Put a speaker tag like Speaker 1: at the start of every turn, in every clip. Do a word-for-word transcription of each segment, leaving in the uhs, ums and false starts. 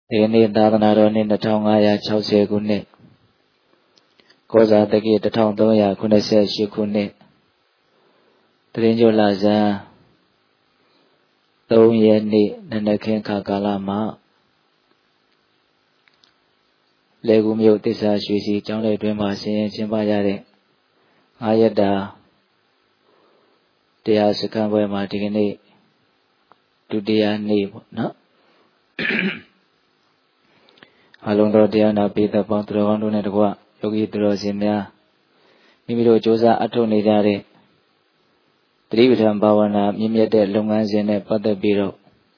Speaker 1: ဒီနေ့သာသနာတော်နှစ်နှစ်ထောင်ငါးရာ၆ဆယ်ခုနှစ်ကောဇာတက္ကီတစ်ထောင်သုံးရာခုနှစ်ဆယ်ရှစ်ခုနှစ်တရင်ကျော်လဇန်သုံးရက်နေ့နနက်ခင်းခါကာလမှာလေကူမြို့သစ္စာရွှေစီကျောင်းထဲတွင်မှာဆင်းရဲကျင်းပရတဲ့ငါးရက်တာတရားစခန်းပွဲမှာဒီကနေ့ဒုတိယနေ့ပေါ့နော်အလုံးတော်တရားနာပိသပေါင်းသူတော်ကောင်းတို့နဲ့တကွယောဂီသူတော်စင်များမိမိတို့ကြိုးစားအထောက်နေကြတဲ့သတိပဋ္ဌာန်ဘာဝနာမြင့်မြတ်တဲ့လုပ်ငန်းစဉ်နဲ့ပတ်သက်ပြီးတော့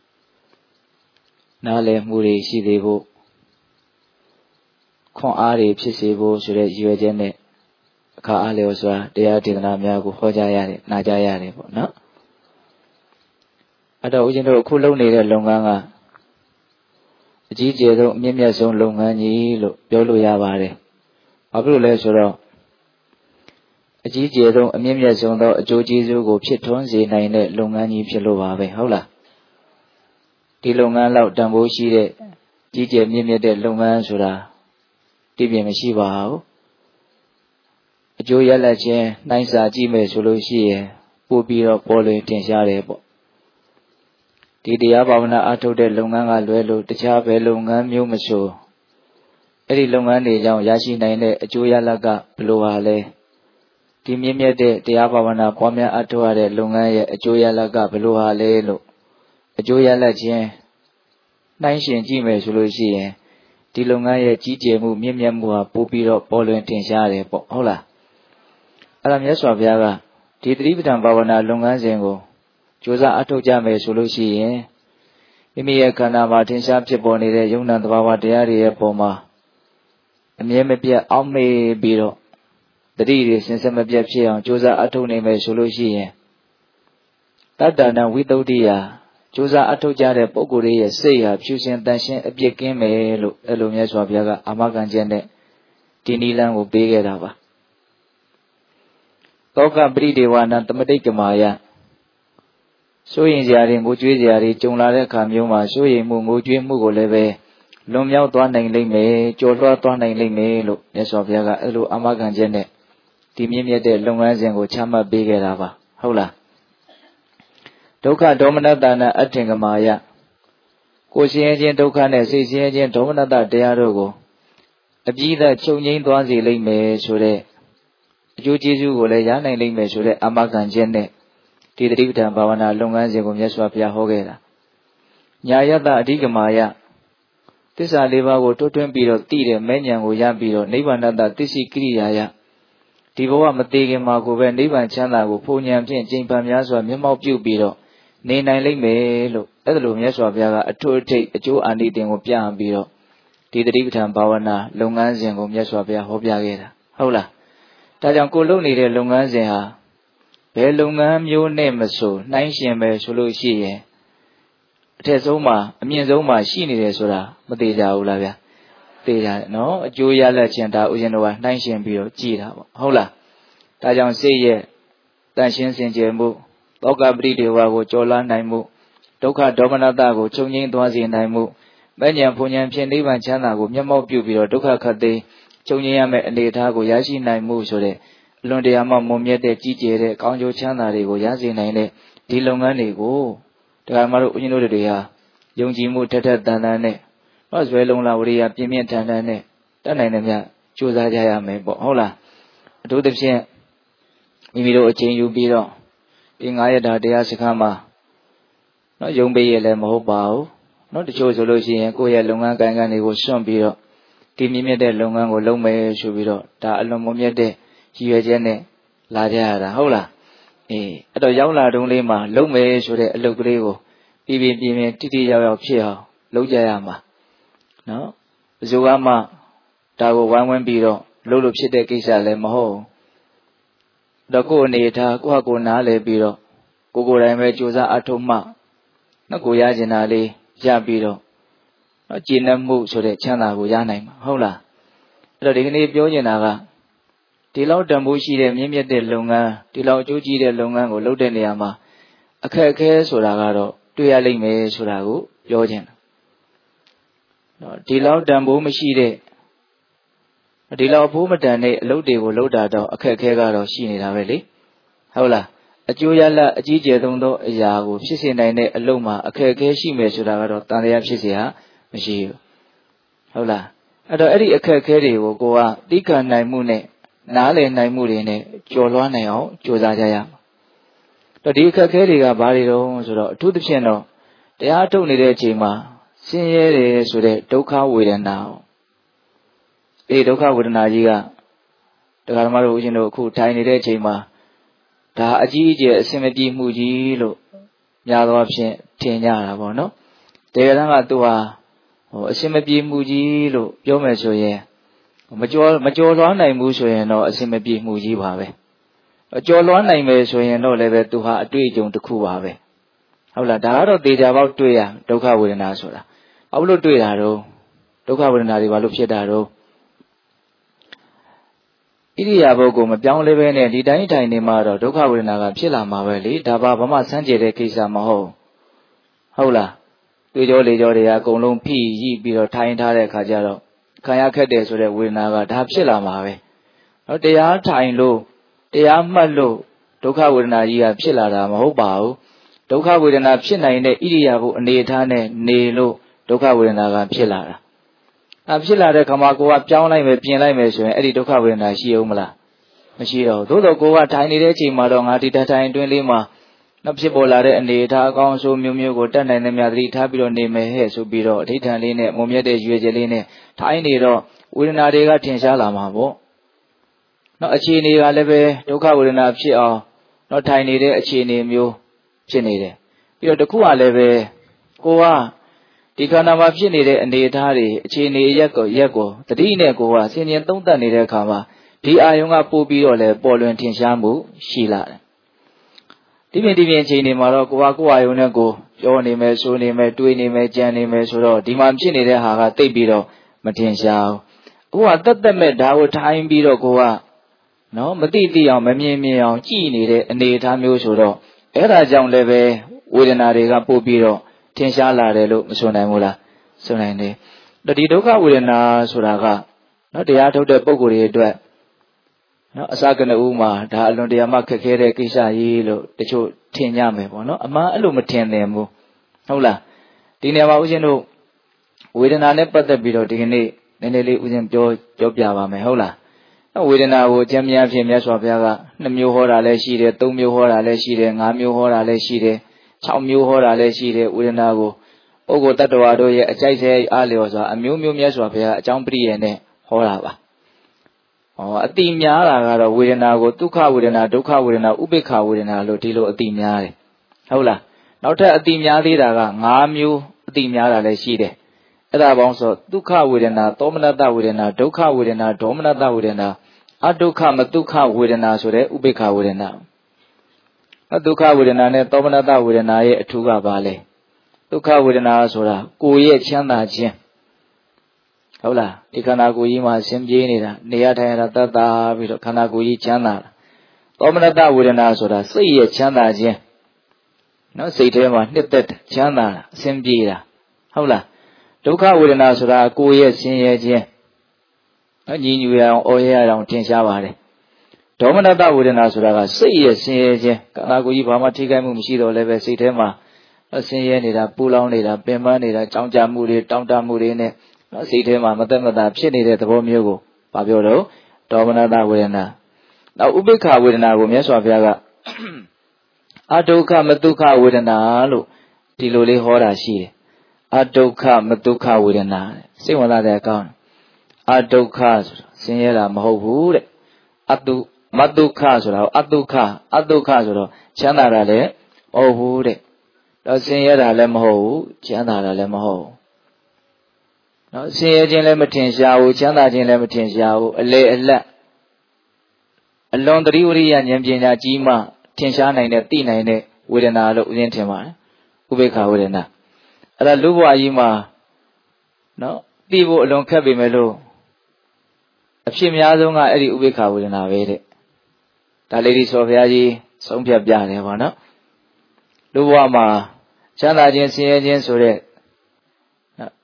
Speaker 1: နားလည်မှုတွေရှိသေးဖို့ခွန်အားတွေဖြစ်စေဖို့ဆိုတဲ့ရည်ရွယ်ချက်နဲ့အခါအားလျော်စွာတရားဒေသနာများကိုဟောကြားရတယ်နာကြားရတယ်ပေါ့နော်အဲ့တော့ဦးဇင်းတို့အခုလုပ်နေတဲ့လုပ်ငန်းကအကြီးကျယ်ဆုံးအမြင့်မြတ်ဆုံးလုပ်ငန်းကြီးလို့ပြောလို့ရပါတယ်။ဘာဖြစ်လို့လဲဆိုတော့အကြီးကျယ်ဆုံးအမြင့်မြတ်ဆုံးသောအကျိုးကျေးဇူးကိုဖြစ်ထွန်းစေနိုင်တဲ့လုပ်ငန်းကြီးဖြစ်လို့ပါပဲဟုတ်လား။ဒီလုပ်ငန်းလောက်တန်ဖိုးရှိတဲ့ကြီးကျယ်မြင့်မြတ်တဲ့လုပ်ငန်းဆိုတာတိပြင်းမရှိပါဘူး။အကျိုးရလဒ်ချင်းနှိုင်းစာကြည့်မယ်ဆိုလို့ရှိရင်ပို့ပြီးတော့ပေါ်လွင်ထင်ရှားတယ်ပေါ့ဒီတရားဘာဝနာအထုတ်တဲ့လုပ်ငန်းကလွဲလို့တခြားဘယ်လုပ်ငန်းမျိုးမဆိုအဲ့ဒီလုပ်ငန်းတွေကြောင့်ရရှိနိုင်တဲ့အကျိုးရလဒ်ကဘယ်လိုဟာလဲဒီမြင့်မြတ်တဲ့တရားဘာဝနာပွားများအထုတ်ရတဲ့လုပ်ငန်းရဲ့အကျိုးရလဒ်ကဘယ်လိုဟာလဲလို့အကျိုးရလဒ်ချင်းနှိုင်းယှဉ်ကြည့်မယ်ဆိုလို့ရှိရင်ဒီလုပ်ငန်းရဲ့ကြီးကျယ်မှုမြင့်မြတ်မှုဟာပိုပြီးတော့ပေါ်လွင်ထင်ရှားတယ်ပေါ့ဟုတ်လားအဲ့ဒါမြတ်စွာဘုရားကဒီသတိပဋ္ဌာန်ဘာဝနာလုပ်ငန်းစဉ်ကိုကြိုးစားအထောက်ကြမယ်ဆိုလို့ရှိရင်မိမိရဲ့ခန္ဓာမှာထင်ရှားဖြစ်ပေါ်နေတဲ့ယုံနာသဘာဝတရားတွေရဲ့ပုံမှာအမြဲမပြတ်အောက်မေ့ပြီးတော့တတိတွေစင်စစ်မပြတ်ဖြစ်အောင်ကြိုးစားအထောက်နေမယ်ဆိုလို့ရှိရင်တတ္တနာဝိသုဒ္ဓိယာကြိုးစားအထောက်ကြတဲ့ပုဂ္ဂိုလ်ရဲ့စိတ်ဟာဖြူစင်တန်ရှင်းအပြစ်ကင်းမယ်လို့အဲ့လိုမြတ်စွာဘုရားကအာမခံချက်နဲ့ဒီနိလန်းကိုပေးခဲ့တာပါသောကပရိဒေဝနာတမတိတ်ကမာယစိုးရင်စရာတွေငိုကြွေးစရာတွေကြုံလာတဲ့အခါမျိုးမှာစိုးရင်မှုငိုကြွေးမှုကိုလည်းပဲလွန်မြောက်သွားနိုင်လိမ့်မယ်ကျော်လွှားသွားနိုင်လိမ့်မယ်လို့မြတ်စွာဘုရားကအဲ့လိုအာမခံချက်နဲ့ဒီမြင့်မြတ်တဲ့လုပ်ငန်းစဉ်ကိုချမှတ်ပေးခဲ့တာပါဟုတ်လားဒုက္ခဒေါမနတနာအထင်ကမာယကိုယ်ဆင်းရဲခြင်းဒုက္ခနဲ့စိတ်ဆင်းရဲခြင်းဒေါမနတတရားတို့ကိုအပြည့်အစုံချုပ်ငြိမ်းသွားစေလိမ့်မယ်ဆိုတဲ့အကျိုးကျေးဇူးကိုလည်းရနိုင်လိမ့်မယ်ဆိုတဲ့အာမခံချက်နဲ့ဒီသတိပဋ္ဌာန်ဘာဝနာလုပ်ငန်းစဉ်ကိုမြတ်စွာဘုရားဟောခဲ့တာညာယတအဓိကမာယသစ္စာလေးပါးကိုတွတ်တွင်းပြီးတော့သိတဲ့မဲ့ဉာဏ်ကိုရပြီးတော့နိဗ္ဗာန်တသစ္စည်းကိရိယာယဒီဘဝမသေးခင်မှာကိုပဲနိဗ္ဗာန်ချမ်းသာကိုဖုန်ဉဏ်ဖြင့်ကျင့်ပံများစွာမျက်မှောက်ပြုပြီးတော့နေနိုင်လိမ့်မယ်လို့အဲ့ဒါလိုမြတ်စွာဘုရားကအထွတ်အထိပ်အကျိုးအာနိသင်ကိုပြဟန်ပြီးတော့ဒီသတိပဋ္ဌာန်ဘာဝနာလုပ်ငန်းစဉ်ကိုမြတ်စွာဘုရားဟောပြခဲ့တာဟုတ်လားဒါကြောင့်ကိုလုပ်နေတဲ့လုပ်ငန်းစဉ်ဟာဘယ်လုပ်ငန်းမျိုးနဲ့မဆိုနှိုင်းယှဉ်ပဲဆိုလို့ရှိရင်အထက်ဆုံးမှာအမြင့်ဆုံးမှာရှိနေတယ်ဆိုတာမသေးကြဘူးလားဗျာသိကြတယ်နော်အကျိုးရလဒ်ချင်းဒါဥစဉ်တော်ကနှိုင်းယှဉ်ပြီးတော့ကြည်တာပေါ့ဟုတ်လားဒါကြောင့်စိတ်ရဲ့တန်ရှင်းစင်ကြယ်မှုသောကပရိဒေဝကိုကျော်လွှားနိုင်မှုဒုက္ခဒေါမနတကိုချုပ်ငြိမ်းသွားစေနိုင်မှုမဲ့ဉဏ်ဖုန်ဉဏ်ဖြင့်နိဗ္ဗာန်ချမ်းသာကိုမျက်မှောက်ပြုပြီးတော့ဒုက္ခခတ်သိမ်းချုပ်ငြိမ်းရမယ့်အနေအထားကိုရရှိနိုင်မှုဆိုတဲ့အလွန်တရာမှမုံမြတ်တဲ့ကြီးကျယ်တဲ့ကောင်းကျိုးချမ်းသာတွေကိုရစေနိုင်တဲ့ဒီလုပ်ငန်းတွေကိုတရားမတို့ဦးဇင်းတို့တွေဟာယုံကြည်မှုထက်ထက်တန်တန်နဲ့တော့ဇွဲလုံးလာဝရိယပြင်းပြင်းထန်ထန်နဲ့တတ်နိုင်တယ်မြတ်ကြိုးစားကြရမယ်ပေါ့ဟုတ်လားအထူးသဖြင့်မိမိတို့အချိန်ယူပြီးတော့ဒီငါးရက်တာတရားစခန်းမှာနော်ယုံပေးရလည်းမဟုတ်ပါဘူးနော်တချို့ဆိုလို့ရှိရင်ကိုယ့်ရဲ့လုပ်ငန်းကိုင်ကန်တွေကိုစွန့်ပြီးတော့ဒီမြင့်မြတ်တဲ့လုပ်ငန်းကိုလုပ်မယ်ဆိုပြီးတော့ဒါအလွန်မုံမြတ်တဲ့ရည်ရွယ်ချက်နဲ့လာကြရတာဟုတ်လားအေးအဲ့တော့ရောက်လာတုန်းလေးမှာလုံးမယ်ဆိုတဲ့အလုပ်ကလေးကိုပြပြပြင်းပြင်းတိတိယောက်ယောက်ဖြစ်အောင်လုပ်ကြရမှာနော်ဘယ်သူကမှဒါကိုဝိုင်းဝန်းပြီးတော့လုပ်လို့ဖြစ်တဲ့ကိစ္စလည်းမဟုတ်တော့ကိုယ်အနေထားကိုယ့်ဟာကိုယ်နားလည်ပြီးတော့ကိုယ်ကိုယ်တိုင်ပဲကြိုးစားအထောက်မှနော်ကိုရကျင်တာလေးရပြီးတော့နော်ကျေနပ်မှုဆိုတဲ့ချမ်းသာကိုရနိုင်မှာဟုတ်လားအဲ့တော့ဒီကနေ့ပြောချင်တာကဒီလောက်တန်ဖိုးရှိတဲ့မြင့်မြတ်တဲ့လုပ်ငန်းဒီလောက်အကျိုးကြီးတဲ့လုပ်ငန်းကိုလုပ်တဲ့နေရာမှာအခက်အခဲဆိုတာကတော့တွေ့ရလိမ့်မယ်ဆိုတာကိုပြောချင်တယ်ဒီလောက်တန်ဖိုးမရှိတဲ့ဒီလောက်ဘိုးမတန်တဲ့အလုပ်တွေကိုလုပ်တာတော့အခက်အခဲကတော့ရှိနေတာပဲလေဟုတ်လားအကျိုးရလဒ်အကြီးကျယ်ဆုံးသောအရာကိုဖြစ်စေနိုင်တဲ့အလုပ်မှာအခက်အခဲရှိမယ်ဆိုတာကတော့တန်တရားဖြစ်เสียမရှိဘူးဟုတ်လားအဲ့တော့အဲ့ဒီအခက်အခဲတွေကိုကိုကသိခံနိုင်မှုနဲ့နားလည်နိုင်မှုတွေနဲ့ကျော်လွှားနိုင်အောင်ကြိုးစားကြရမှာတော့ဒီအခက်အခဲတွေကဘာတွေတုံးဆိုတော့အထူးသဖြင့်တော့တရားထုတ်နေတဲ့အချိန်မှာဆင်းရဲတယ်ဆိုတဲ့ဒုက္ခဝေဒနာအေးဒုက္ခဝေဒနာကြီးကတရားဓမ္မတို့ဦးဇင်းတို့အခုထိုင်နေတဲ့အချိန်မှာဒါအကြီးအကျယ်အစင်မပြေမှုကြီးလို့များသောဖြင့်ထင်ကြတာပေါ့နော်တရားဓမ္မကသူဟာဟိုအစင်မပြေမှုကြီးလို့ပြောမယ်ဆိုရင်မကြောမကြောလွှားနိုင်ဘူးဆိုရင်တော့အစင်မပြေမှုကြီးပါပဲအကျော်လွှားနိုင်မယ်ဆိုရင်တော့လည်းပဲသူဟာအတွေ့အကြုံတစ်ခုပါပဲဟုတ်လားဒါကတော့သေချာပေါက်တွေ့ရဒုက္ခဝေဒနာဆိုတာဘာလို့တွေ့တာတော့ဒုက္ခဝေဒနာတွေဘာလို့ဖြစ်တာတော့ဣရိယာပုဂ္ဂိုလ်မပြောင်းလဲပဲနဲ့ဒီတိုင်းထိုင်နေမှာတော့ဒုက္ခဝေဒနာကဖြစ်လာမှာပဲလေဒါပါဘာမှစမ်းကြတဲ့ကိစ္စမဟုတ်ဟုတ်လားတွေ့ကြောလေကြောတွေကအကုန်လုံးဖိရိပြီးတော့ထိုင်ထားတဲ့အခါကျတော့ခံရခက်တယ်ဆိုတဲ့ဝေဒနာကဒါဖြစ်လာမှာပဲနော်တရားထိုင်လို့တရားမှတ်လို့ဒုက္ခဝေဒနာကြီးကဖြစ်လာတာမဟုတ်ပါဘူးဒုက္ခဝေဒနာဖြစ်နိုင်တဲ့ဣရိယာပုအနေထားနဲ့နေလို့ဒုက္ခဝေဒနာကဖြစ်လာတာအဲဖြစ်လာတဲ့ခါမှာကိုကပြောင်းလိုက်မယ်ပြင်လိုက်မယ်ဆိုရင်အဲ့ဒီဒုက္ခဝေဒနာရှိအောင်မလားမရှိတော့သို့တော့ကိုကထိုင်နေတဲ့အချိန်မှာတော့ငါဒီထိုင်အတွင်းလေးမှာနောက်ဖြစ်ပေါ်လာတဲ့အနေအထားအကောင်းအဆိုးမျိုးမျိုးကိုတတ်နိုင်တဲ့များသတိထားပြီးတော့နေမယ်ဟဲ့ဆိုပြီးတော့အဋ္ဌံလေးနဲ့မုံမြတ်တဲ့ရွေချက်လေးနဲ့ထိုင်နေတော့ဝေဒနာတွေကထင်ရှားလာမှာပေါ့နော်အခြေအနေကလည်းပဲဒုက္ခဝေဒနာဖြစ်အောင်နော်ထိုင်နေတဲ့အခြေအနေမျိုးဖြစ်နေတယ်ပြီးတော့တခုကလည်းပဲကိုကဒီခန္ဓာမှာဖြစ်နေတဲ့အနေအထားတွေအခြေအနေရက်ကိုရက်ကိုတတိနဲ့ကိုကဆင်ញင်သုံးသပ်နေတဲ့အခါမှာဒီအာယုံကပို့ပြီးတော့လည်းပေါ်လွင်ထင်ရှားမှုရှိလာတယ်ဒီပြင်ဒီပြင်ချိန်တွေမှာတော့ကိုကကိုယ်အာယုံနဲ့ကိုပြောနေမယ်ဆိုနေမယ်တွေးနေမယ်ကြံနေမယ်ဆိုတော့ဒီမှာဖြစ်နေတဲ့ဟာကတိတ်ပြီးတော့မထင်ရှားဘူးကိုကတက်တက်မဲ့ဓာတ်ကိုထိုင်ပြီးတော့ကိုကနော်မသိသိအောင်မမြင်မြင်အောင်ကြည်နေတဲ့အနေအထားမျိုးဆိုတော့အဲ့ဒါကြောင့်လည်းပဲဝေဒနာတွေကပို့ပြီးတော့ထင်ရှားလာတယ်လို့မဆိုနိုင်ဘူးလားဆိုနိုင်တယ်ဒီဒုက္ခဝေဒနာဆိုတာကနော်တရားထုတ်တဲ့ပုဂ္ဂိုလ်တွေအတွက်နော်အစကနဦးမှာဒါအလွန်တရာမှခက်ခဲတဲ့ကိစ္စကြီးလို့တချို့ထင်ကြမယ်ပေါ့နော်အမှန်အဲ့လိုမထင်သင့်ဘူးဟုတ်လားဒီနေရာမှာဦးဇင်းတို့ဝေဒနာနဲ့ပတ်သက်ပြီးတော့ဒီကနေ့နည်းနည်းလေးဦးဇင်းပြောပြောပြပါမယ်ဟုတ်လားဝေဒနာကိုအကျဉ်းများဖြင့်မြတ်စွာဘုရားကနှစ်မျိုးဟောတာလည်းရှိတယ်သုံးမျိုးဟောတာလည်းရှိတယ်ငါးမျိုးဟောတာလည်းရှိတယ်ခြောက်မျိုးဟောတာလည်းရှိတယ်ဝေဒနာကိုပုဂ္ဂိုလ်တ attva တို့ရဲ့အကြိုက်ဆဲအားလျော်စွာအမျိုးမျိုးမြတ်စွာဘုရားအကြောင်းပရိယေနဲ့ဟောတာပါဟောအတိများတာကတော့ဝေဒနာကိုဒုက္ခဝေဒနာဒုက္ခဝေဒနာဥပိ္ပခဝေဒနာလို့ဒီလိုအတိများတယ်ဟုတ်လားနောက်ထပ်အတိများသေးတာကငါးမျိုးအတိများတာလည်းရှိတယ်အဲ့ဒါပေါင်းဆိုဒုက္ခဝေဒနာသောမနတဝေဒနာဒုက္ခဝေဒနာဒေါမနတဝေဒနာအဒုက္ခမဒုက္ခဝေဒနာဆိုတဲ့ဥပိ္ပခဝေဒနာအဒုက္ခဝေဒနာနဲ့သောမနတဝေဒနာရဲ့အထူးကဘာလဲဒုက္ခဝေဒနာဆိုတာကိုယ်ရဲ့ချမ်းသာခြင်းဟုတ်လားဒီခန္ဓာကိုယ်ကြီးမှာဆင်းပြေးနေတာနေရထိုင်ရတာတတ်တာပြီးတော့ခန္ဓာကိုယ်ကြီးချမ်းသာတာသောမနတဝေဒနာဆိုတာစိတ်ရဲ့ချမ်းသာခြင်းနော်စိတ်ထဲမှာနှစ်သက်ချမ်းသာတာဆင်းပြေးတာဟုတ်လားဒုက္ခဝေဒနာဆိုတာကိုယ်ရဲ့ဆင်းရဲခြင်းနော်ညီညူရအောင်အော်ရရအောင်ထင်ရှားပါတယ်ဒေါမနတဝေဒနာဆိုတာကစိတ်ရဲ့ဆင်းရဲခြင်းခန္ဓာကိုယ်ကြီးဘာမှထိခိုက်မှုမရှိတော့လည်းပဲစိတ်ထဲမှာဆင်းရဲနေတာပူလောင်နေတာပင်ပန်းနေတာကြောင်ကြမှုတွေတောင့်တမှုတွေနဲ့နော်စိတ်ထဲမှာမသက်မသာဖြစ်နေတဲ့သဘောမျိုးကိုဘာပြောတော့ဒေါမနတဝေဒနာနောက်ဥပိ္ပခဝေဒနာကိုမြတ်စွာဘုရားကအဒုက္ခမဒုက္ခဝေဒနာလို့ဒီလိုလေးဟောတာရှိတယ်အဒုက္ခမဒုက္ခဝေဒနာစိတ်ဝင်စားတဲ့အကောင်းအဒုက္ခဆိုတာဆင်းရဲတာမဟုတ်ဘူးတဲ့အတုမဒုက္ခဆိုတာအတုခအတုခဆိုတော့ချမ်းသာတာလည်းမဟုတ်ဘူးတဲ့တော့ဆင်းရဲတာလည်းမဟုတ်ဘူးချမ်းသာတာလည်းမဟုတ်ဘူးနော်ဆင်းရဲခြင်းလည်းမထင်ရှားဘူးချမ်းသာခြင်းလည်းမထင်ရှားဘူးအလေအလတ်အလွန်တတိဝရိယဉာဏ်ပညာကြီးမှထင်ရှားနိုင်တဲ့သိနိုင်တဲ့ဝေဒနာလို့ဥစဉ်ထင်ပါတယ်ဥပိ္ပခဝေဒနာအဲ့ဒါလူဘဝကြီးမှာနော်သိဖို့အလွန်ခက်ပေမဲ့လို့အဖြစ်များဆုံးကအဲ့ဒီဥပိ္ပခဝေဒနာပဲတဲ့ဒါလေးဒီဆိုဘုရားကြီးဆုံးဖြတ်ပြတယ်ပေါ့နော်လူဘဝမှာချမ်းသာခြင်းဆင်းရဲခြင်းဆိုတဲ့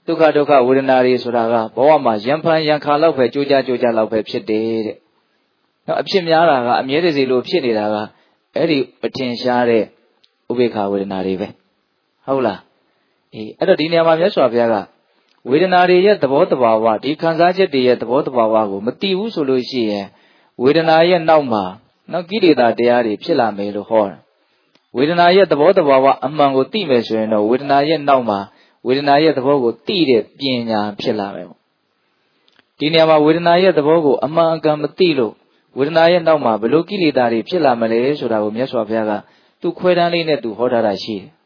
Speaker 1: ဒုက္ခဒုက္ခဝေဒနာတွေဆိုတာကဘဝမှာရံဖန်ရံခါလောက်ပဲကြိုးကြကြိုးကြလောက်ပဲဖြစ်တယ်တဲ့နော်အဖြစ်များတာကအမြဲတစေလို့ဖြစ်နေတာကအဲ့ဒီမထင်ရှားတဲ့ဥပေက္ခဝေဒနာတွေပဲဟုတ်လားအေးအဲ့တော့ဒီနေရာမှာမြတ်စွာဘုရားကဝေဒနာတွေရဲ့သဘောတဘာဝဒီခံစားချက်တွေရဲ့သဘောတဘာဝကိုမသိဘူးဆိုလို့ရှိရင်ဝေဒနာရဲ့နောက်မှာနော်ကိလေသာတရားတွေဖြစ်လာမယ်လို့ဟောတာဝေဒနာရဲ့သဘောတဘာဝအမှန်ကိုသိမယ်ဆိုရင်တော့ဝေဒနာရဲ့နောက်မှာဝေဒနာရဲ့သဘောကိုသိတဲ့ပညာဖြစ်လာမယ်ပေါ့ဒီနေရာမှာဝေဒနာရဲ့သဘောကိုအမှန်အကန်မသိလို့ဝေဒနာရဲ့နောက်မှာဘယ်လိုကိလေသာတွေဖြစ်လာမလဲဆိုတာကိုမြတ်စွာဘုရားကသူခွဲတန်းလေးနဲ့သူဟောထားတာရှိတယ်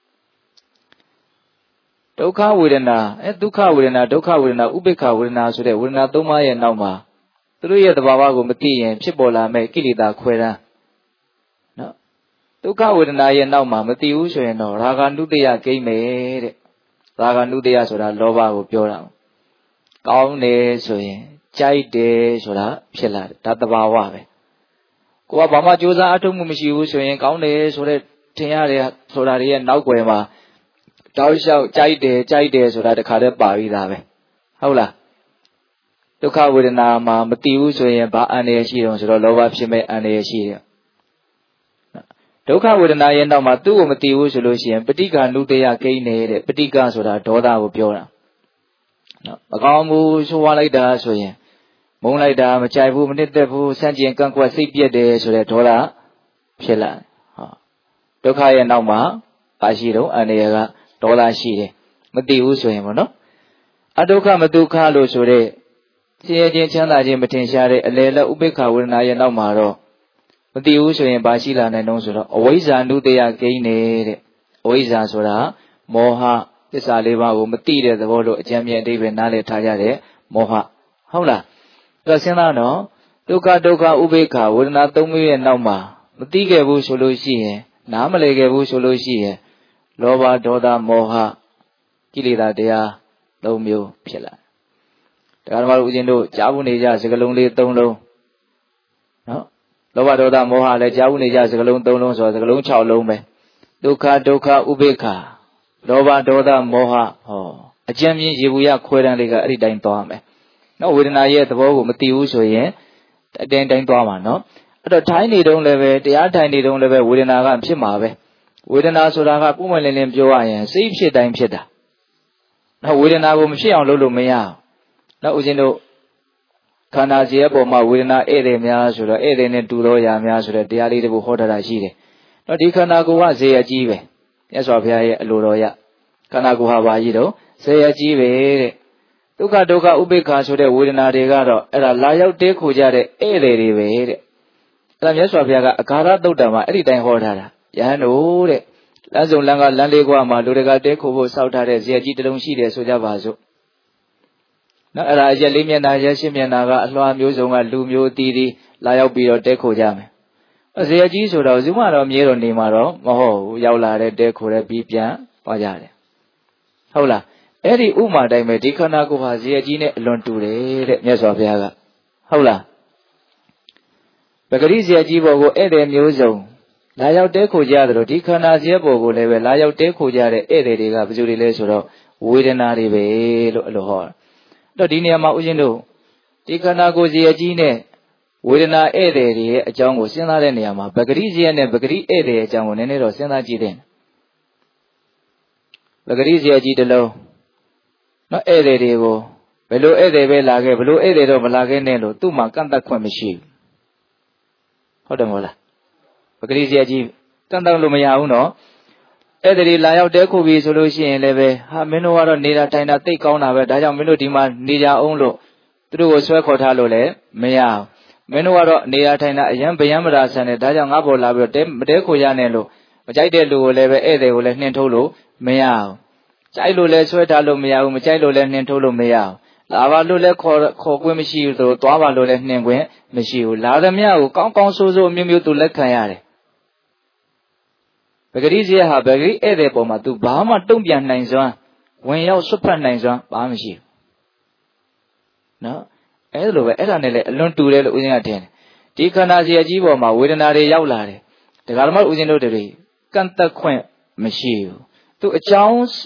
Speaker 1: ဒုက္ခဝေဒနာအဲဒုက္ခဝေဒနာဒုက္ခဝေဒနာဥပေက္ခဝေဒနာဆိုတဲ့ဝေဒနာသုံးပါးရဲ့နောက်မှာသူတို့ရဲ့သဘာဝကိုမသိရင်ဖြစ်ပေါ်လာမဲ့ကိလေသာခွဲတန်းနော်ဒုက္ခဝေဒနာရဲ့နောက်မှာမသိဘူးဆိုရင်တော့ရာဂနုတ္တယကိမ့်မယ်တဲ့ရာဂနုတ္တယဆိုတာလောဘကိုပြောတာကောင်းတယ်ဆိုရင်ကြိုက်တယ်ဆိုတာဖြစ်လာတယ်ဒါသဘာဝပဲကိုကဘာမှကြိုးစားအထုတ်မှုမရှိဘူးဆိုရင်ကောင်းတယ်ဆိုတဲ့ထင်ရတယ်ဆိုတာတွေရဲ့နောက်ွယ်မှာတောက်လျှောက်ကြိုက်တယ်ကြိုက်တယ်ဆိုတာတခါတည်းပါပြီးသားပဲဟုတ်လားဒုက္ခဝေဒနာမှာမတည်ဘူးဆိုရင်ဘာအန္တရာယ်ရှိတုံးဆိုတော့လောဘဖြစ်မဲ့အန္တရာယ်ရှိတယ်ဒုက္ခဝေဒနာရဲ့နောက်မှာသူ့ကိုမတည်ဘူးဆိုလို့ရှိရင်ပဋိက္ခဏုတ္တယကိန်းနေတဲ့ပဋိက္ခဆိုတာဒေါသကိုပြောတာနော်မကောင်းဘူးဆိုးဝါးလိုက်တာဆိုရင်မုန်းလိုက်တာမကြိုက်ဘူးမနှစ်သက်ဘူးဆန့်ကျင်ကန့်ကွက်စိတ်ပြက်တယ်ဆိုတဲ့ဒေါသဖြစ်လာဟောဒုက္ခရဲ့နောက်မှာပါရှိတော့အန္တရာယ်ကဒေါသရှိတယ်မတည်ဘူးဆိုရင်ပေါ့နော်အဒုက္ခမဒုက္ခလို့ဆိုတဲ့ဆင်းရဲခြင်းချမ်းသာခြင်းမထင်ရှားတဲ့အလယ်လက်ဥပေက္ခဝေဒနာရဲ့နောက်မှာတော့မတည်ဘူးဆိုရင်ဘာရှိလာနိုင်တော့ဆိုတော့အဝိဇ္ဇာနုတ္တယကိန်းနေတဲ့အဝိဇ္ဇာဆိုတာမောဟသစ္စာလေးပါးကိုမသိတဲ့သဘောလို့အကျဉ်းမြတ်အဓိပ္ပာယ်နားလည်ထားကြတဲ့မောဟဟုတ်လားအဲ့တော့စဉ်းစားတော့ဒုက္ခဒုက္ခဥပေက္ခဝေဒနာသုံးမျိုးရဲ့နောက်မှာမသိခဲ့ဘူးဆိုလို့ရှိရင်နားမလည်ခဲ့ဘူးဆိုလို့ရှိရင်လောဘဒေါသမောဟကိလေသာတရားသုံးမျိုးဖြစ်လာတရားဓမ္မတို့ဦးဇင်းတို့ကြားဘူးနေကြစကလုံးလေးသုံးလုံးနော်လောဘဒေါသမောဟလည်းကြားဘူးနေကြစကလုံးသုံးလုံးဆိုတော့စကလုံး၆လုံးပဲဒုက္ခဒုက္ခဥပေက္ခလောဘဒေါသမောဟဟောအကျဉ်းမြင့်ရေဘူးရခွဲတန်းလေးကအဲ့ဒီတိုင်းသွားမယ်နော်ဝေဒနာရဲ့သဘောကိုမသိဘူးဆိုရင်အတင်းတိုင်းသွားမှာနော်အဲ့တော့ထိုင်းနေတုန်းလည်းပဲတရားထိုင်နေတုန်းလည်းပဲဝေဒနာကဖြစ်မှာပဲဝေဒနာဆိုတာကပုံမှန်လင်းလင်းပြောရရင်စိတ်ဖြစ်တိုင်းဖြစ်တာနော်ဝေဒနာကိုမဖြစ်အောင်လုပ်လို့မရအောင်နော်ဦးဇင်းတို့ခန္ဓာစီရဲ့ပုံမှာဝေဒနာဧည့်သည်များဆိုတော့ဧည့်သည်နဲ့တူတော်ရာများဆိုတဲ့တရားလေးတခုဟောထားတာရှိတယ်နော်ဒီခန္ဓာကိုယ်ကဇေယျအကြီးပဲမြတ်စွာဘုရားရဲ့အလိုတော်ရခန္ဓာကိုယ်ဟာဘာကြီးတော့ဇေယျအကြီးပဲတဲ့ဒုက္ခဒုက္ခဥပေက္ခဆိုတဲ့ဝေဒနာတွေကတော့အဲ့ဒါလာရောက်တဲခိုကြတဲ့ဧည့်သည်တွေပဲတဲ့အဲ့ဒါမြတ်စွာဘုရားကအဂါရသုတ်တံမှာအဲ့ဒီတိုင်းဟောထားတာယဟန်တို့တဲ့လမ်းစုံလမ်းကလမ်းလေးကွာမှာလူတွေကတဲခိုဖို့စောက်ထားတဲ့ဇေယျကြီးတစ်လုံးရှိတယ်ဆိုကြပါစို့နော်အဲ့ဒါအရက်လေးမျက်နှာရက်ရှင်းမျက်နှာကအလွှာမျိုးစုံကလူမျိုးအသီးသီးလာရောက်ပြီးတော့တဲခိုကြမယ်ဇေယျကြီးဆိုတော့ဇုမတော်မြဲတော်နေမှာတော့မဟုတ်ဘူးရောက်လာတဲ့တဲခိုတဲ့ပြီးပြန်သွားကြတယ်ဟုတ်လားအဲ့ဒီဥမာတိုင်းပဲဒီခန္ဓာကိုယ်ဟာဇေယျကြီးနဲ့အလွန်တူတယ်တဲ့မြတ်စွာဘုရားကဟုတ်လားပဂရိဇေယျကြီးဘောကိုဧည့်သည်မျိုးစုံလာရောက်တဲခိုကြရတယ်လို့ဒီခန္ဓာဇေယျဘောကိုလည်းပဲလာရောက်တဲခိုကြတဲ့ဧည့်သည်တွေကဘယ်သူတွေလဲဆိုတော့ဝေဒနာတွေပဲလို့အဲ့လိုဟောတာတော့ဒီနေရာမှာဦးဇင်းတို့ဒီခန္ဓာကိုယ်ဇေယျကြီးနဲ့ဝေဒနာဧည့်သည်တွေရဲ့အကြောင်းကိုစဉ်းစားတဲ့နေရာမှာပဂရိဇေယျနဲ့ပဂရိဧည့်သည်ရဲ့အကြောင်းကိုနည်းနည်းတော့စဉ်းစားကြည့်တဲ့ပဂရိဇေယျကြီးတစ်လုံးနော်ဧည့်သည်တွေကိုဘယ်လိုဧည့်သည်ပဲလာခဲ့ဘယ်လိုဧည့်သည်တော့မလာခဲ့နဲ့လို့သူ့မှာကန့်သက်ခွင့်မရှိဘူးဟုတ်တယ်မဟုတ်လားပဂရိဇေယျကြီးကန့်သက်လို့မရဘူးနော်ဧည့်သည်တွေလာရောက်တဲခိုပြီဆိုလို့ရှိရင်လည်းပဲဟာမင်းတို့ကတော့နေတာထိုင်တာသိကောင်းတာပဲဒါကြောင့်မင်းတို့ဒီမှာနေကြအောင်လို့သူတို့ကိုဆွဲခေါ်ထားလို့လည်းမရဘူးမင်းတို့ကတော့နေတာထိုင်တာအယံဗယံမရာဆန်တယ်ဒါကြောင့်ငါ့ဘောလာပြီးတော့တဲမတဲခိုရနဲ့လို့မကြိုက်တဲ့လူကိုလည်းပဲဧည့်သည်ကိုလည်းနှင်ထုတ်လို့မရဘူးကြိုက်လို့လည်းဆွဲထားလို့မရဘူးမကြိုက်လို့လည်းနှင်ထုတ်လို့မရဘူးလာပါလို့လည်းခေါ်ခေါ်ခွင့်မရှိဘူးဆိုတော့သွားပါလို့လည်းနှင်ခွင့်မရှိဘူးလာသမျှကိုကောင်းကောင်းဆိုးဆိုးအမျိုးမျိုးသူလက်ခံရတယ်ပဂရိဇေယျဟာပဂရိဧည့်သည်ပေါ်မှာသူဘာမှတုံ့ပြန်နိုင်စွမ်းဝင်ရောက်ဆွတ်ဖက်နိုင်စွမ်းဘာမှမရှိဘူးနော်အဲ့လိုပဲအဲ့ဒါနဲ့လည်းအလွန်တူတယ်လို့ဦးဇင်းကထင်တယ်ဒီခန္ဓာဇေယျကြီးပေါ်မှာဝေဒနာတွေရောက်လာတယ်ဒကာဓမ္မဦးဇင်းတို့တွေကန့်သက်ခွင့်မရှိဘူးသူအကြောင်း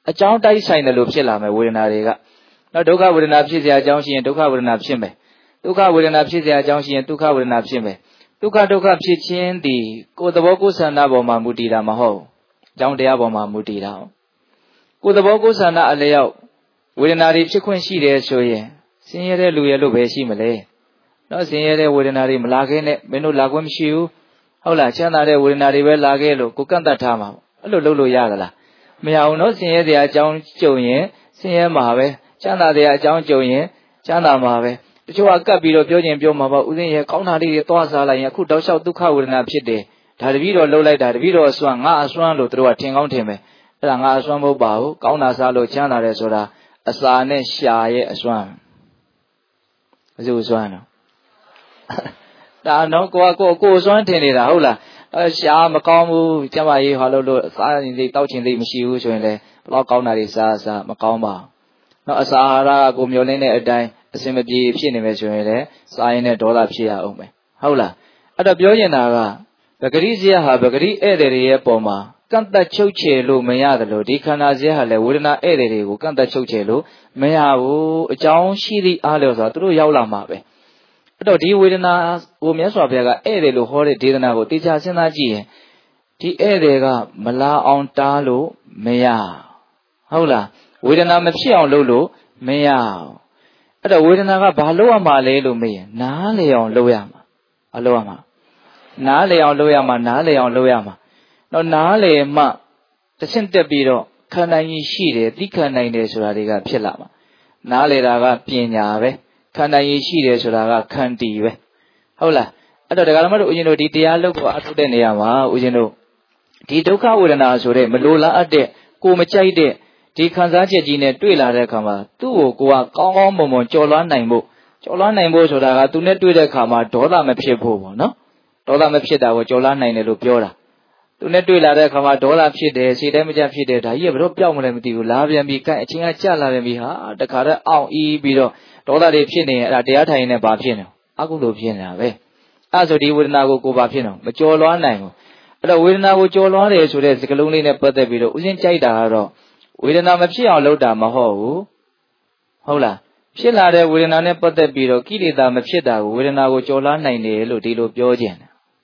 Speaker 1: အကြောင်းတိုက်ဆိုင်တယ်လို့ဖြစ်လာမယ်ဝေဒနာတွေကနောက်ဒုက္ခဝေဒနာဖြစ်เสียအကြောင်းရှိရင်ဒုက္ခဝေဒနာဖြစ်မယ်ဒုက္ခဝေဒနာဖြစ်เสียအကြောင်းရှိရင်ဒုက္ခဝေဒနာဖြစ်မယ်ဒုက္ခဒုက္ခဖြစ်ခြင်းဒီကိုယ်သဘောကိုယ်ဆန္ဒပေါ်မှာမူတည်တာမဟုတ်အကြောင်းတရားပေါ်မှာမူတည်တာကိုယ်သဘောကိုယ်ဆန္ဒအလျောက်ဝေဒနာတွေဖြစ်ခွင့်ရှိတယ်ဆိုရင်ဆင်းရဲတဲ့လူရဲ့လို့ပဲရှိမလဲနော်ဆင်းရဲတဲ့ဝေဒနာတွေမလာခဲ့နဲ့မင်းတို့လာခွင့်မရှိဘူးဟုတ်လားချမ်းသာတဲ့ဝေဒနာတွေပဲလာခဲ့လို့ကိုကန့်တတ်ထားမှာအဲ့လိုလုပ်လို့ရသလားမရဘူးနော်ဆင်းရဲတဲ့အကြောင်းကြုံရင်ဆင်းရဲမှာပဲချမ်းသာတဲ့အကြောင်းကြုံရင်ချမ်းသာမှာပဲတချို့ကကပ်ပြီးတော့ပြောခြင်းပြောမှာပါဥစဉ်ရဲ့ကောင်းတာလေးတွေသွားစားလိုက်ရင်အခုတောက်လျှောက်ဒုက္ခဝေဒနာဖြစ်တယ်ဒါတပည့်တော်လှုပ်လိုက်တာတပည့်တော်အစွမ်းငါအစွမ်းလို့သူတို့ကထင်ကောင်းထင်ပဲအဲ့ဒါငါအစွမ်းမဟုတ်ပါဘူးကောင်းတာစားလို့ချမ်းသာတယ်ဆိုတာအစာနဲ့ရှာရဲ့အစွမ်းအစုအစွမ်းတော့ဒါတော့ကိုကကိုကိုအစွမ်းထင်နေတာဟုတ်လားအဲရှာမကောင်းဘူးကျမကြီးဟာလို့လို့စားရင်စိတ်တောက်ချင်စိတ်မရှိဘူးဆိုရင်လေဘလောက်ကောင်းတာတွေစားစားမကောင်းပါဘူးနော်အစာအာဟာရကိုမျောလင်းတဲ့အတိုင်းအစင်မပြေဖြစ်နေမယ်ဆိုရင်လေစားရင်လည်းဒေါသဖြစ်ရအောင်ပဲဟုတ်လားအဲ့တော့ပြောရင်တာကပဂရိဇယဟာပဂရိဧည့်သည်တွေရဲ့ပုံမှာကန့်သက်ချုပ်ချယ်လို့မရတယ်လို့ဒီခန္ဓာဇယဟာလည်းဝေဒနာဧည့်သည်တွေကိုကန့်သက်ချုပ်ချယ်လို့မရဘူးအကြောင်းရှိသည့်အားလျော်ဆိုတာသူတို့ရောက်လာမှာပဲအဲ့တော့ဒီဝေဒနာကိုမြတ်စွာဘုရားကဧည့်သည်လို့ဟောတဲ့ဒေသနာကိုတေချာစဉ်းစားကြည့်ရင်ဒီဧည့်သည်ကမလာအောင်တားလို့မရဟုတ်လားဝေဒနာမဖြစ်အောင်လုပ်လို့မရအဲ့တော့ဝေဒနာကဘာလုပ်ရမှာလဲလို့မေးရင်နားလေအောင်လုပ်ရမှာအလုပ်ရမှာနားလေအောင်လုပ်ရမှာနားလေအောင်လုပ်ရမှာတော့နားလေမှတစ်ဆင့်တက်ပြီးတော့ခန္ဓာကြီးရှိတယ်သိခံနိုင်တယ်ဆိုတာတွေကဖြစ်လာမှာနားလေတာကပညာပဲခန္ဓာကြီးရှိတယ်ဆိုတာကခန္တီပဲဟုတ်လားအဲ့တော့ဒကာဓမ္မတို့ဦးဇင်းတို့ဒီတရားလုပ်ကိုအထုတ်တဲ့နေရာမှာဦးဇင်းတို့ဒီဒုက္ခဝေဒနာဆိုတဲ့မလိုလားအပ်တဲ့ကိုမကြိုက်တဲ့ဒီခံစားချက်ကြီးနဲ့တွေ့လာတဲ့အခါမှာသူ့ကိုကိုကကောင်းကောင်းမွန်မွန်ကြော်လွှမ်းနိုင်ဖို့ကြော်လွှမ်းနိုင်ဖို့ဆိုတာကသူနဲ့တွေ့တဲ့အခါမှာဒေါသမဖြစ်ဖို့ပေါ့နော်ဒေါသမဖြစ်တာကိုကြော်လွှမ်းနိုင်တယ်လို့ပြောတာသူနဲ့တွေ့လာတဲ့အခါမှာဒေါသဖြစ်တယ်စိတ်ထဲမကြဖြစ်တယ်ဒါကြီးကဘယ်တော့ပြောင်းမလဲမသိဘူးလာပြန်ပြီးကဲအချင်းကကြလာပြန်ပြီးဟာတခါတည်းအောင်အီးပြီးတော့ဒေါသတွေဖြစ်နေရင်အဲ့ဒါတရားထိုင်နေဘာဖြစ်နေအကုသိုလ်ဖြစ်နေတာပဲအဲ့ဆိုဒီဝေဒနာကိုကိုဘာဖြစ်နေမကြော်လွှမ်းနိုင်ဘူးအဲ့တော့ဝေဒနာကိုကြော်လွှမ်းတယ်ဆိုတဲ့စကားလုံးလေးနဲ့ပတ်သက်ပြီးတော့ဥစဉ်ကြိုက်တာကတော့ဝေဒနာမဖြစ်အောင်လုပ်တာမဟုတ်ဘူးဟုတ်လားဖြစ်လာတဲ့ဝေဒနာနဲ့ပတ်သက်ပြီးတော့ကိလေသာမဖြစ်တာကိုဝေဒနာကိုကြော်လွှမ်းနိုင်တယ်လို့ဒီလိုပြောကြတယ်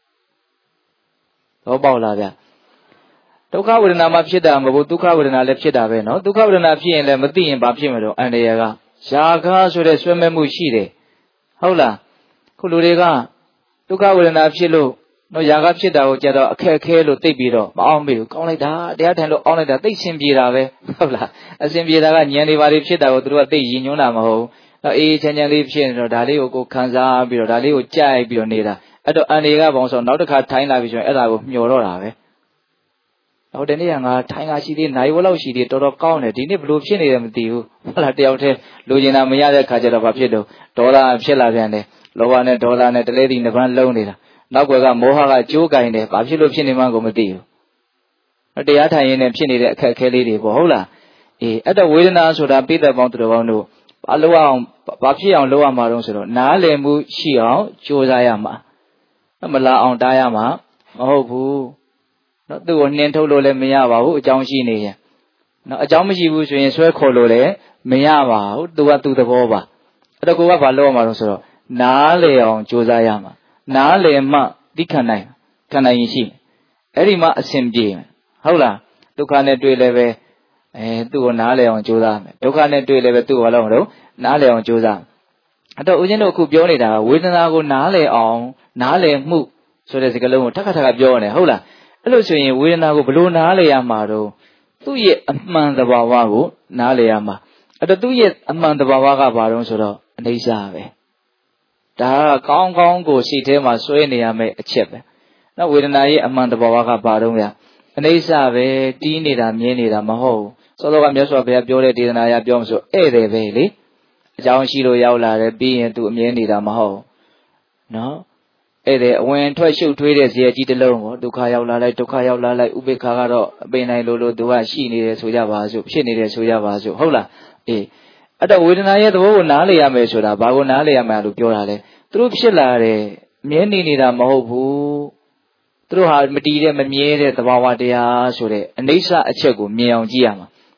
Speaker 1: တော့ပေါက်လာဗျဒုက္ခဝေဒနာမှဖြစ်တာမဟုတ်ဘူးဒုက္ခဝေဒနာလည်းဖြစ်တာပဲနော်ဒုက္ခဝေဒနာဖြစ်ရင်လည်းမသိရင်ဘာဖြစ်မှာတော့အန္တရာယ်ကယာခဆိုတဲ့ဆွဲမဲ့မှုရှိတယ်ဟုတ်လားခုလူတွေကဒုက္ခဝေဒနာဖြစ်လို့နော်ယာခဖြစ်တာကိုကြတော့အခက်အခဲလို့သိပြီးတော့မအောင်မေးဘူးကောင်းလိုက်တာတရားထိုင်လို့အောင်လိုက်တာသိစင်ပြေတာပဲဟုတ်လားအစင်ပြေတာကဉာဏ်တွေပါတွေဖြစ်တာကိုသူတို့ကသိရည်ညွှန်းတာမဟုတ်ဘူးနော်အေးချမ်းချမ်းလေးဖြစ်နေတော့ဒါလေးကိုကိုခံစားပြီးတော့ဒါလေးကိုကြိုက်ပြီးတော့နေတာအဲ့တော့အန္တရာယ်ကဘောင်ဆိုနောက်တစ်ခါထိုင်လာပြီဆိုရင်အဲ့ဒါကိုမျှော်တော့တာပဲဟိုတနေ့ကငါထိုင်လာရှိသေးနိုင်ဝလောက်ရှိသေးတော်တော်ကောင်းတယ်ဒီနေ့ဘလို့ဖြစ်နေတယ်မသိဘူးဟုတ်လားတယောက်တည်းလူကျင်တာမရတဲ့ခါကျတော့ဘာဖြစ်တော့ဒေါသဖြစ်လာပြန်တယ်လောဘနဲ့ဒေါသနဲ့တလဲတီနှစ်ပန်းလုံးနေတာနောက်ွယ်ကမောဟကကြိုးကင်တယ်ဘာဖြစ်လို့ဖြစ်နေမှန်းကိုမသိဘူးတရားထိုင်ရင်းနဲ့ဖြစ်နေတဲ့အခက်အခဲလေးတွေပေါ့ဟုတ်လားအေးအဲ့တော့ဝေဒနာဆိုတာပိဋကပေါင်းသူတော်ကောင်းတို့ဘာလို့အောင်ဘာဖြစ်အောင်လုပ်ရမှာတော့ဆိုတော့နားလည်မှုရှိအောင်ကြိုးစားရမှာမလာအောင်တားရမှာမဟုတ်ဘူးနော်သူ့ကိုနှင်ထုတ်လို့လည်းမရပါဘူးအကြောင်းရှိနေရင်နော်အကြောင်းမရှိဘူးဆိုရင်ဆွဲခေါ်လို့လည်းမရပါဘူးသူကသူ့သဘောပါအဲ့တော့ကိုကဘာလုပ်ရမှာတော့ဆိုတော့နားလည်အောင်ကြိုးစားရမှာနားလည်မှသိခံနိုင်ခံနိုင်ရင်ရှိအဲ့ဒီမှအစဉ်ပြေဟုတ်လားဒုက္ခနဲ့တွေ့လည်းပဲအဲသူ့ကိုနားလည်အောင်ကြိုးစားမယ်ဒုက္ခနဲ့တွေ့လည်းပဲသူ့ကိုဘာလုပ်မလို့နားလည်အောင်ကြိုးစားအဲ့တော့ဦးဇင်းတို့အခုပြောနေတာကဝေဒနာကိုနားလည်အောင်နားလည်မှုဆိုတဲ့စကားလုံးကိုထပ်ခါထပ်ခါပြောနေဟုတ်လားအဲ့လိုဆိုရင်ဝေဒနာကိုဘယ်လိုနားလည်ရမှာတော့သူ့ရဲ့အမှန်သဘာဝကိုနားလည်ရမှာအဲ့တော့သူ့ရဲ့အမှန်သဘာဝကဘာတော့ဆိုတော့အနိစ္စပဲဒါကကောင်းကောင်းကိုစိတ်ထဲမှာဆွဲနေရမယ့်အချက်ပဲနော်ဝေဒနာရဲ့အမှန်သဘာဝကဘာတော့လဲအနိစ္စပဲတီးနေတာမြင်နေတာမဟုတ်ဘူးစောစောကမြတ်စွာဘုရားပြောတဲ့ဒေသနာရပြောမှဆိုဧည့်တယ်ပဲလေအကြောင်းရှိလို့ရောက်လာတယ်ပြီးရင်သူအမြင်နေတာမဟုတ်နော်အဲ့ဒါအဝင်ထွက်ရှုပ်ထွေးတဲ့ဇေယျကြီးတစ်လုံးကိုဒုက္ခရောက်လာလိုက်ဒုက္ခရောက်လာလိုက်ဥပေက္ခကတော့အပိနိုင်လို့လို့သူကရှိနေတယ်ဆိုကြပါစို့ဖြစ်နေတယ်ဆိုကြပါစို့ဟုတ်လားအေးအဲ့တော့ဝေဒနာရဲ့သဘောကိုနားလည်ရမယ်ဆိုတာဘာကိုနားလည်ရမှာလို့ပြောတာလဲသူတို့ဖြစ်လာတယ်မြဲနေနေတာမဟုတ်ဘူးသူတို့ဟာမတည်တဲ့မမြဲတဲ့သဘာဝတရားဆိုတဲ့အနိစ္စအချက်ကိုမြင်အောင်ကြည့်ရမှာ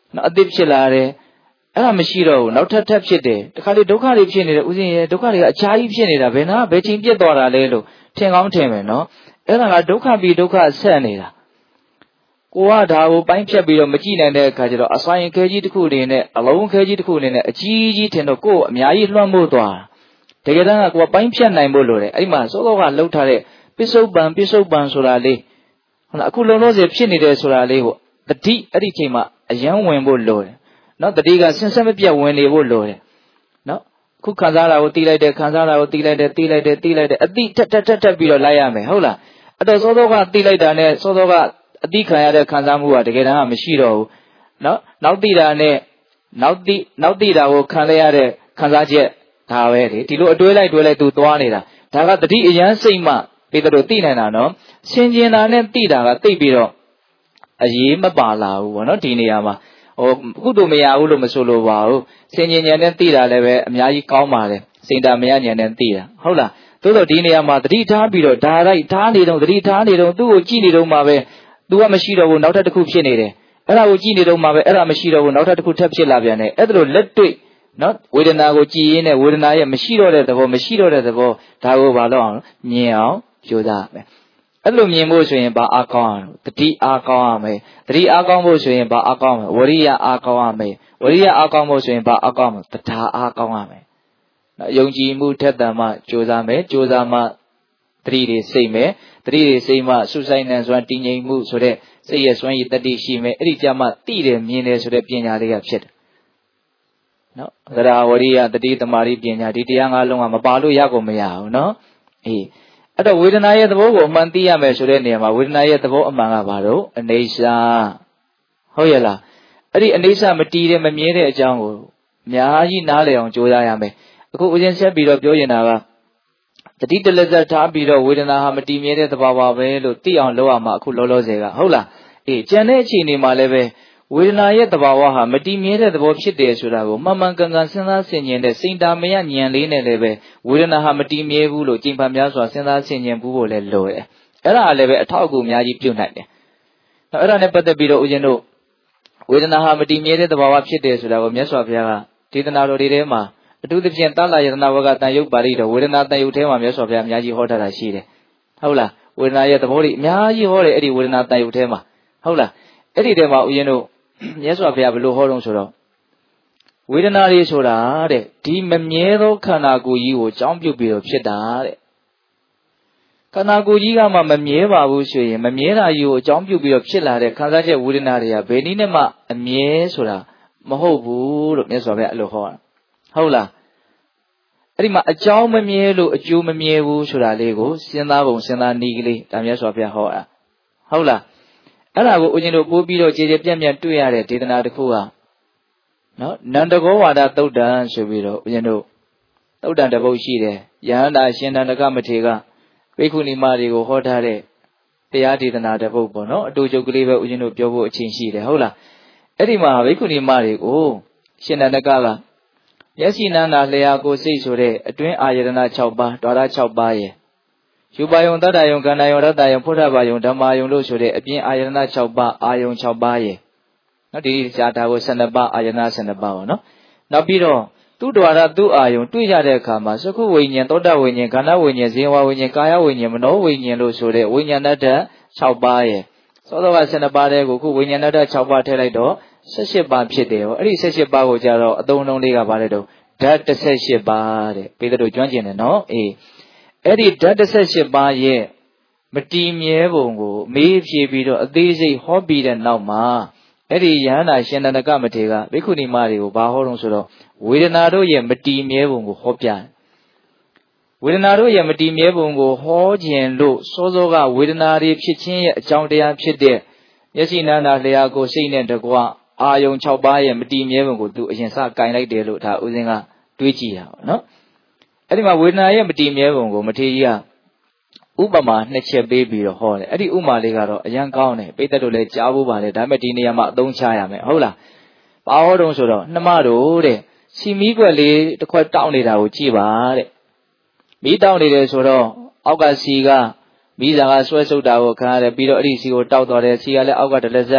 Speaker 1: နော်အတိဖြစ်လာတယ်အဲ့ဒါမရှိတော့ဘူးနောက်ထပ်ထပ်ဖြစ်တယ်တခါလေဒုက္ခတွေဖြစ်နေတယ်ဥစဉ်ရဲ့ဒုက္ခတွေကအချားကြီးဖြစ်နေတာဘယ်နာဘယ်ချိန်ပြတ်သွားတာလဲလို့ထင်ကောင်းထင်မယ်နော်အဲ့ဒါကဒုက္ခပြီးဒုက္ခဆက်နေတာကိုကဒါကိုပိုင်းဖြတ်ပြီးတော့မကြည့်နိုင်တဲ့အခါကျတော့အဆိုင်ခဲကြီးတစ်ခုအနေနဲ့အလုံးခဲကြီးတစ်ခုအနေနဲ့အကြီးကြီးထင်တော့ကိုယ်အများကြီးလွှမ်းမိုးသွားတကယ်တမ်းကကိုကပိုင်းဖြတ်နိုင်ဖို့လိုတယ်အဲ့မှာစောစောကလှုပ်ထားတဲ့ပစ္စုပန်ပစ္စုပန်ဆိုတာလေးဟုတ်လားအခုလုံးလုံးစေဖြစ်နေတယ်ဆိုတာလေးကိုတတိအဲ့ဒီချိန်မှာအယံဝင်ဖို့လိုတယ်နော်တတိကဆင်းဆက်မပြတ်ဝင်နေဖို့လိုတယ်နော်အခုခံစားတာကိုတီးလိုက်တယ်ခံစားတာကိုတီးလိုက်တယ်တီးလိုက်တယ်တီးလိုက်တယ်အတိထက်ထက်ထက်ထက်ပြီးတော့လိုက်ရမယ်ဟုတ်လားအဲ့တော့စောစောကတီးလိုက်တာနဲ့စောစောကအတိခံရတဲ့ခံစားမှုကတကယ်တမ်းကမရှိတော့ဘူးနော်နောက်တိတာနဲ့နောက်တိနောက်တိတာကိုခံရတဲ့ခံစားချက်ဒါပဲလေဒီလိုအတွဲလိုက်တွဲလိုက်သူသွားနေတာဒါကတတိအယံစိတ်မှပေတတို့သိနိုင်တာနော်ဆင်ကျင်တာနဲ့သိတာကသိပြီးတော့အရေးမပါလာဘူးဗောနော်ဒီနေရာမှာဟိုကုသိုလ်မရဘူးလို့မဆိုလိုပါဘူးဆင်ကျင်ဉာဏ်နဲ့သိတာလည်းပဲအများကြီးကောင်းပါတယ်စိတ်ဓာတ်မရဉာဏ်နဲ့သိတာဟုတ်လားသို့တော့ဒီနေရာမှာတတိထားပြီးတော့ဒါလိုက်ထားနေတော့တတိထားနေတော့သူ့ကိုကြည့်နေတော့မှပဲသူကမရှိတော့ဘူးနောက်ထပ်တစ်ခုဖြစ်နေတယ်အဲ့ဒါကိုကြည့်နေတော့မှပဲအဲ့ဒါမရှိတော့ဘူးနောက်ထပ်တစ်ခုထပ်ဖြစ်လာပြန်တယ်အဲ့ဒါလိုလက်တွေ့နော်ဝေဒနာကိုကြည်ရင်းနဲ့ဝေဒနာရဲ့မရှိတော့တဲ့သဘောမရှိတော့တဲ့သဘောဒါကိုဘာလို့အောင်မြင်အောင်ကြိုးစားမယ်အဲ့လိုမြင်ဖို့ဆိုရင်ဘာအားကောင်းအောင်တတိအားကောင်းရမယ်တတိအားကောင်းဖို့ဆိုရင်ဘာအားကောင်းမလဲဝရိယအားကောင်းရမယ်ဝရိယအားကောင်းဖို့ဆိုရင်ဘာအားကောင်းမလဲတရားအားကောင်းရမယ်နော်ယုံကြည်မှုထက်သန်မှကြိုးစားမယ်ကြိုးစားမှတတိတွေစိတ်မယ်တတိတွေစိတ်မှစုဆိုင်နေစွမ်းတည်ငြိမ်မှုဆိုတဲ့စိတ်ရဲ့စွမ်းရည်တတိရှိမယ်အဲ့ဒီကြမှာသိတယ်မြင်တယ်ဆိုတဲ့ပညာလေးကဖြစ်တယ်နော်သရဝရိယတတိသမารိပညာဒီတရားငါးလုံးကမပါလို့ရကုန်မရဘူးနော်အေးအဲ့တော့ဝေဒနာရဲ့သဘောကိုအမှန်သိရမယ်ဆိုတဲ့နေရာမှာဝေဒနာရဲ့သဘောအမှန်ကဘာလို့အနေစာဟုတ်ရဲ့လားအဲ့ဒီအနေစာမတည်တဲ့မမြဲတဲ့အကြောင်းကိုအများကြီးနားလည်အောင်ကြိုးစားရမယ်အခုဦးဇင်းဆက်ပြီးတော့ပြောရင်တာကတတိတလက်ဆက်ထားပြီးတော့ဝေဒနာဟာမတည်မြဲတဲ့သဘာဝပဲလို့သိအောင်လုပ်ရမှာအခုလောလောဆယ်ကဟုတ်လားအေးကြံတဲ့အခြေအနေမှာလည်းပဲဝေဒနာရဲ့သဘာဝဟာမတည်မြဲတဲ့သဘောဖြစ်တယ်ဆိုတာကိုမှန်မှန်ကန်ကန်စဉ်းစားဆင်ခြင်တဲ့စိတ်ဓာမယဉာဏ်လေးနဲ့လည်းပဲဝေဒနာဟာမတည်မြဲဘူးလို့ကြင်ဖန်များစွာစဉ်းစားဆင်ခြင်ဖို့ကိုလည်းလိုတယ်အဲ့ဒါလည်းပဲအထောက်အကူအများကြီးပြုနိုင်တယ်နောက်အဲ့ဒါနဲ့ပတ်သက်ပြီးတော့ဦးဇင်းတို့ဝေဒနာဟာမတည်မြဲတဲ့သဘာဝဖြစ်တယ်ဆိုတာကိုမြတ်စွာဘုရားကဒေသနာတော်တွေထဲမှာအထူးသဖြင့်သလယတနာဝကတန်ယုတ်ပါဠိတော်ဝေဒနာတန်ယုတ်ထဲမှာမြတ်စွာဘုရားအများကြီးဟောထားတာရှိတယ်ဟုတ်လားဝေဒနာရဲ့သဘောတွေအများကြီးဟောတယ်အဲ့ဒီဝေဒနာတန်ယုတ်ထဲမှာဟုတ်လားအဲ့ဒီထဲမှာဦးဇင်းတို့မြတ်စွာဘုရားဘယ်လိုဟောတော့ဆိုတော့ဝေဒနာတွေဆိုတာတဲ့ဒီမမြဲသောခန္ဓာကိုယ်ကြီးကိုအကြောင်းပြုပြီးတော့ဖြစ်တာတဲ့ခန္ဓာကိုယ်ကြီးကမှမမြဲပါဘူးဆိုရင်မမြဲတာကြီးကိုအကြောင်းပြုပြီးတော့ဖြစ်လာတဲ့ခံစားချက်ဝေဒနာတွေကဘယ်နည်းနဲ့မှအမြဲဆိုတာမဟုတ်ဘူးလို့မြတ်စွာဘုရားအဲ့လိုဟောတာဟုတ်လားအဲ့ဒီမှာအကြောင်းမမြဲလို့အကျိုးမမြဲဘူးဆိုတာလေးကိုစဉ်းစားပုံစဉ်းစားနည်းကလေးဒါမြတ်စွာဘုရားဟောတာဟုတ်လားအဲ့ဒါကိုဦးဇင်းတို့ပို့ပြီးတော့ခြေခြေပြန့်ပြန့်တွေ့ရတဲ့ဒေသနာတစ်ခုကနော်နန္တကောဝါဒသုတ်တံဆိုပြီးတော့ဦးဇင်းတို့သုတ်တံတစ်ပုဒ်ရှိတယ်ယဟန္တာရှင်နန္ဒကမထေရကဘိက္ခုနီမတွေကိုဟောထားတဲ့တရားဒေသနာတစ်ပုဒ်ပေါ့နော်အတူတူကလေးပဲဦးဇင်းတို့ပြောဖို့အချိန်ရှိတယ်ဟုတ်လားအဲ့ဒီမှာဘိက္ခုနီမတွေကိုရှင်နန္ဒကကမျက်စိနန္ဒာလျှာကိုစိတ်ဆိုတဲ့အတွင်းအာယတနာ၆ပါးဓာရ၆ပါးရဲ့ယူပါယုံတတ္တယုံကန္နယုံရတ္တယုံဖုဒ္ဓဘာယုံဓမ္မာယုံလို့ဆိုတဲ့အပြင်အာယတနာ၆ပါးအာယုံ၆ပါးရဲ့နော်ဒီဇာတာကို၁၂ပါးအာယတနာ၁၂ပါးပေါ့နော်နောက်ပြီးတော့သူ့ဓာရသူ့အာယုံတွေ့ကြတဲ့အခါမှာသက္ခုဝိညာဉ်သောတဝိညာဉ်ခန္ဓာဝိညာဉ်ဇေဝဝိညာဉ်ကာယဝိညာဉ်မနောဝိညာဉ်လို့ဆိုတဲ့ဝိညာဏတ္တ၆ပါးရဲ့သောသောက၁၂ပါးတဲ့ကိုခုဝိညာဏတ္တ၆ပါးထည့်လိုက်တော့၁၈ပါးဖြစ်တယ်ဟောအဲ့ဒီ၁၈ပါးကိုကြတော့အသုံးလုံးလေးကဘာလဲတော့ဓာတ်၁၈ပါးတဲ့ပေတတို့ကျွမ်းကျင်တယ်နော်အေးအဲ့ဒီဓာတ်၁၈ပါးရဲ့မတည်မြဲပုံကိုမေးဖြေပြီးတော့အသေးစိတ်ဟောပြီးတဲ့နောက်မှာအဲ့ဒီယဟန္တာရှင်နန္ဒကမထေရကဘိက္ခုနီမတွေကိုဘာဟောတော့ဆိုတော့ဝေဒနာတို့ရဲ့မတည်မြဲပုံကိုဟောပြတယ်ဝေဒနာတို့ရဲ့မတည်မြဲပုံကိုဟောခြင်းလို့စောစောကဝေဒနာတွေဖြစ်ခြင်းရဲ့အကြောင်းတရားဖြစ်တဲ့မျက်စိနန္ဒာလျှာကိုစိတ်နဲ့တကွအာယုံ၆ပါးရဲ့မတည်မြဲပုံကိုသူအရင်စကင်လိုက်တယ်လို့ဒါဦးဇင်းကတွေးကြည့်တာပေါ့နော်အဲ့ဒီမှာဝေဒနာရဲ့မတည်မြဲပုံကိုမထေရကြီးကဥပမာနှစ်ချက်ပေးပြီးတော့ဟောတယ်အဲ့ဒီဥမာလေးကတော့အရန်ကောင်းတယ်ပိဿတို့လည်းကြားဖို့ပါလေဒါပေမဲ့ဒီနေရာမှာအသုံးချရမယ်ဟုတ်လားဘာဟောတုံးဆိုတော့နှမတို့တဲ့စီမီးခွက်လေးတစ်ခွက်တောက်နေတာကိုကြည့်ပါတဲ့မီးတောက်နေတယ်ဆိုတော့အောက်ကစီကမီးစာကဆွဲဆုပ်တာကိုခံရတယ်ပြီးတော့အဲ့ဒီစီကိုတောက်သွားတယ်စီကလည်းအောက်ကတလက်ဆက်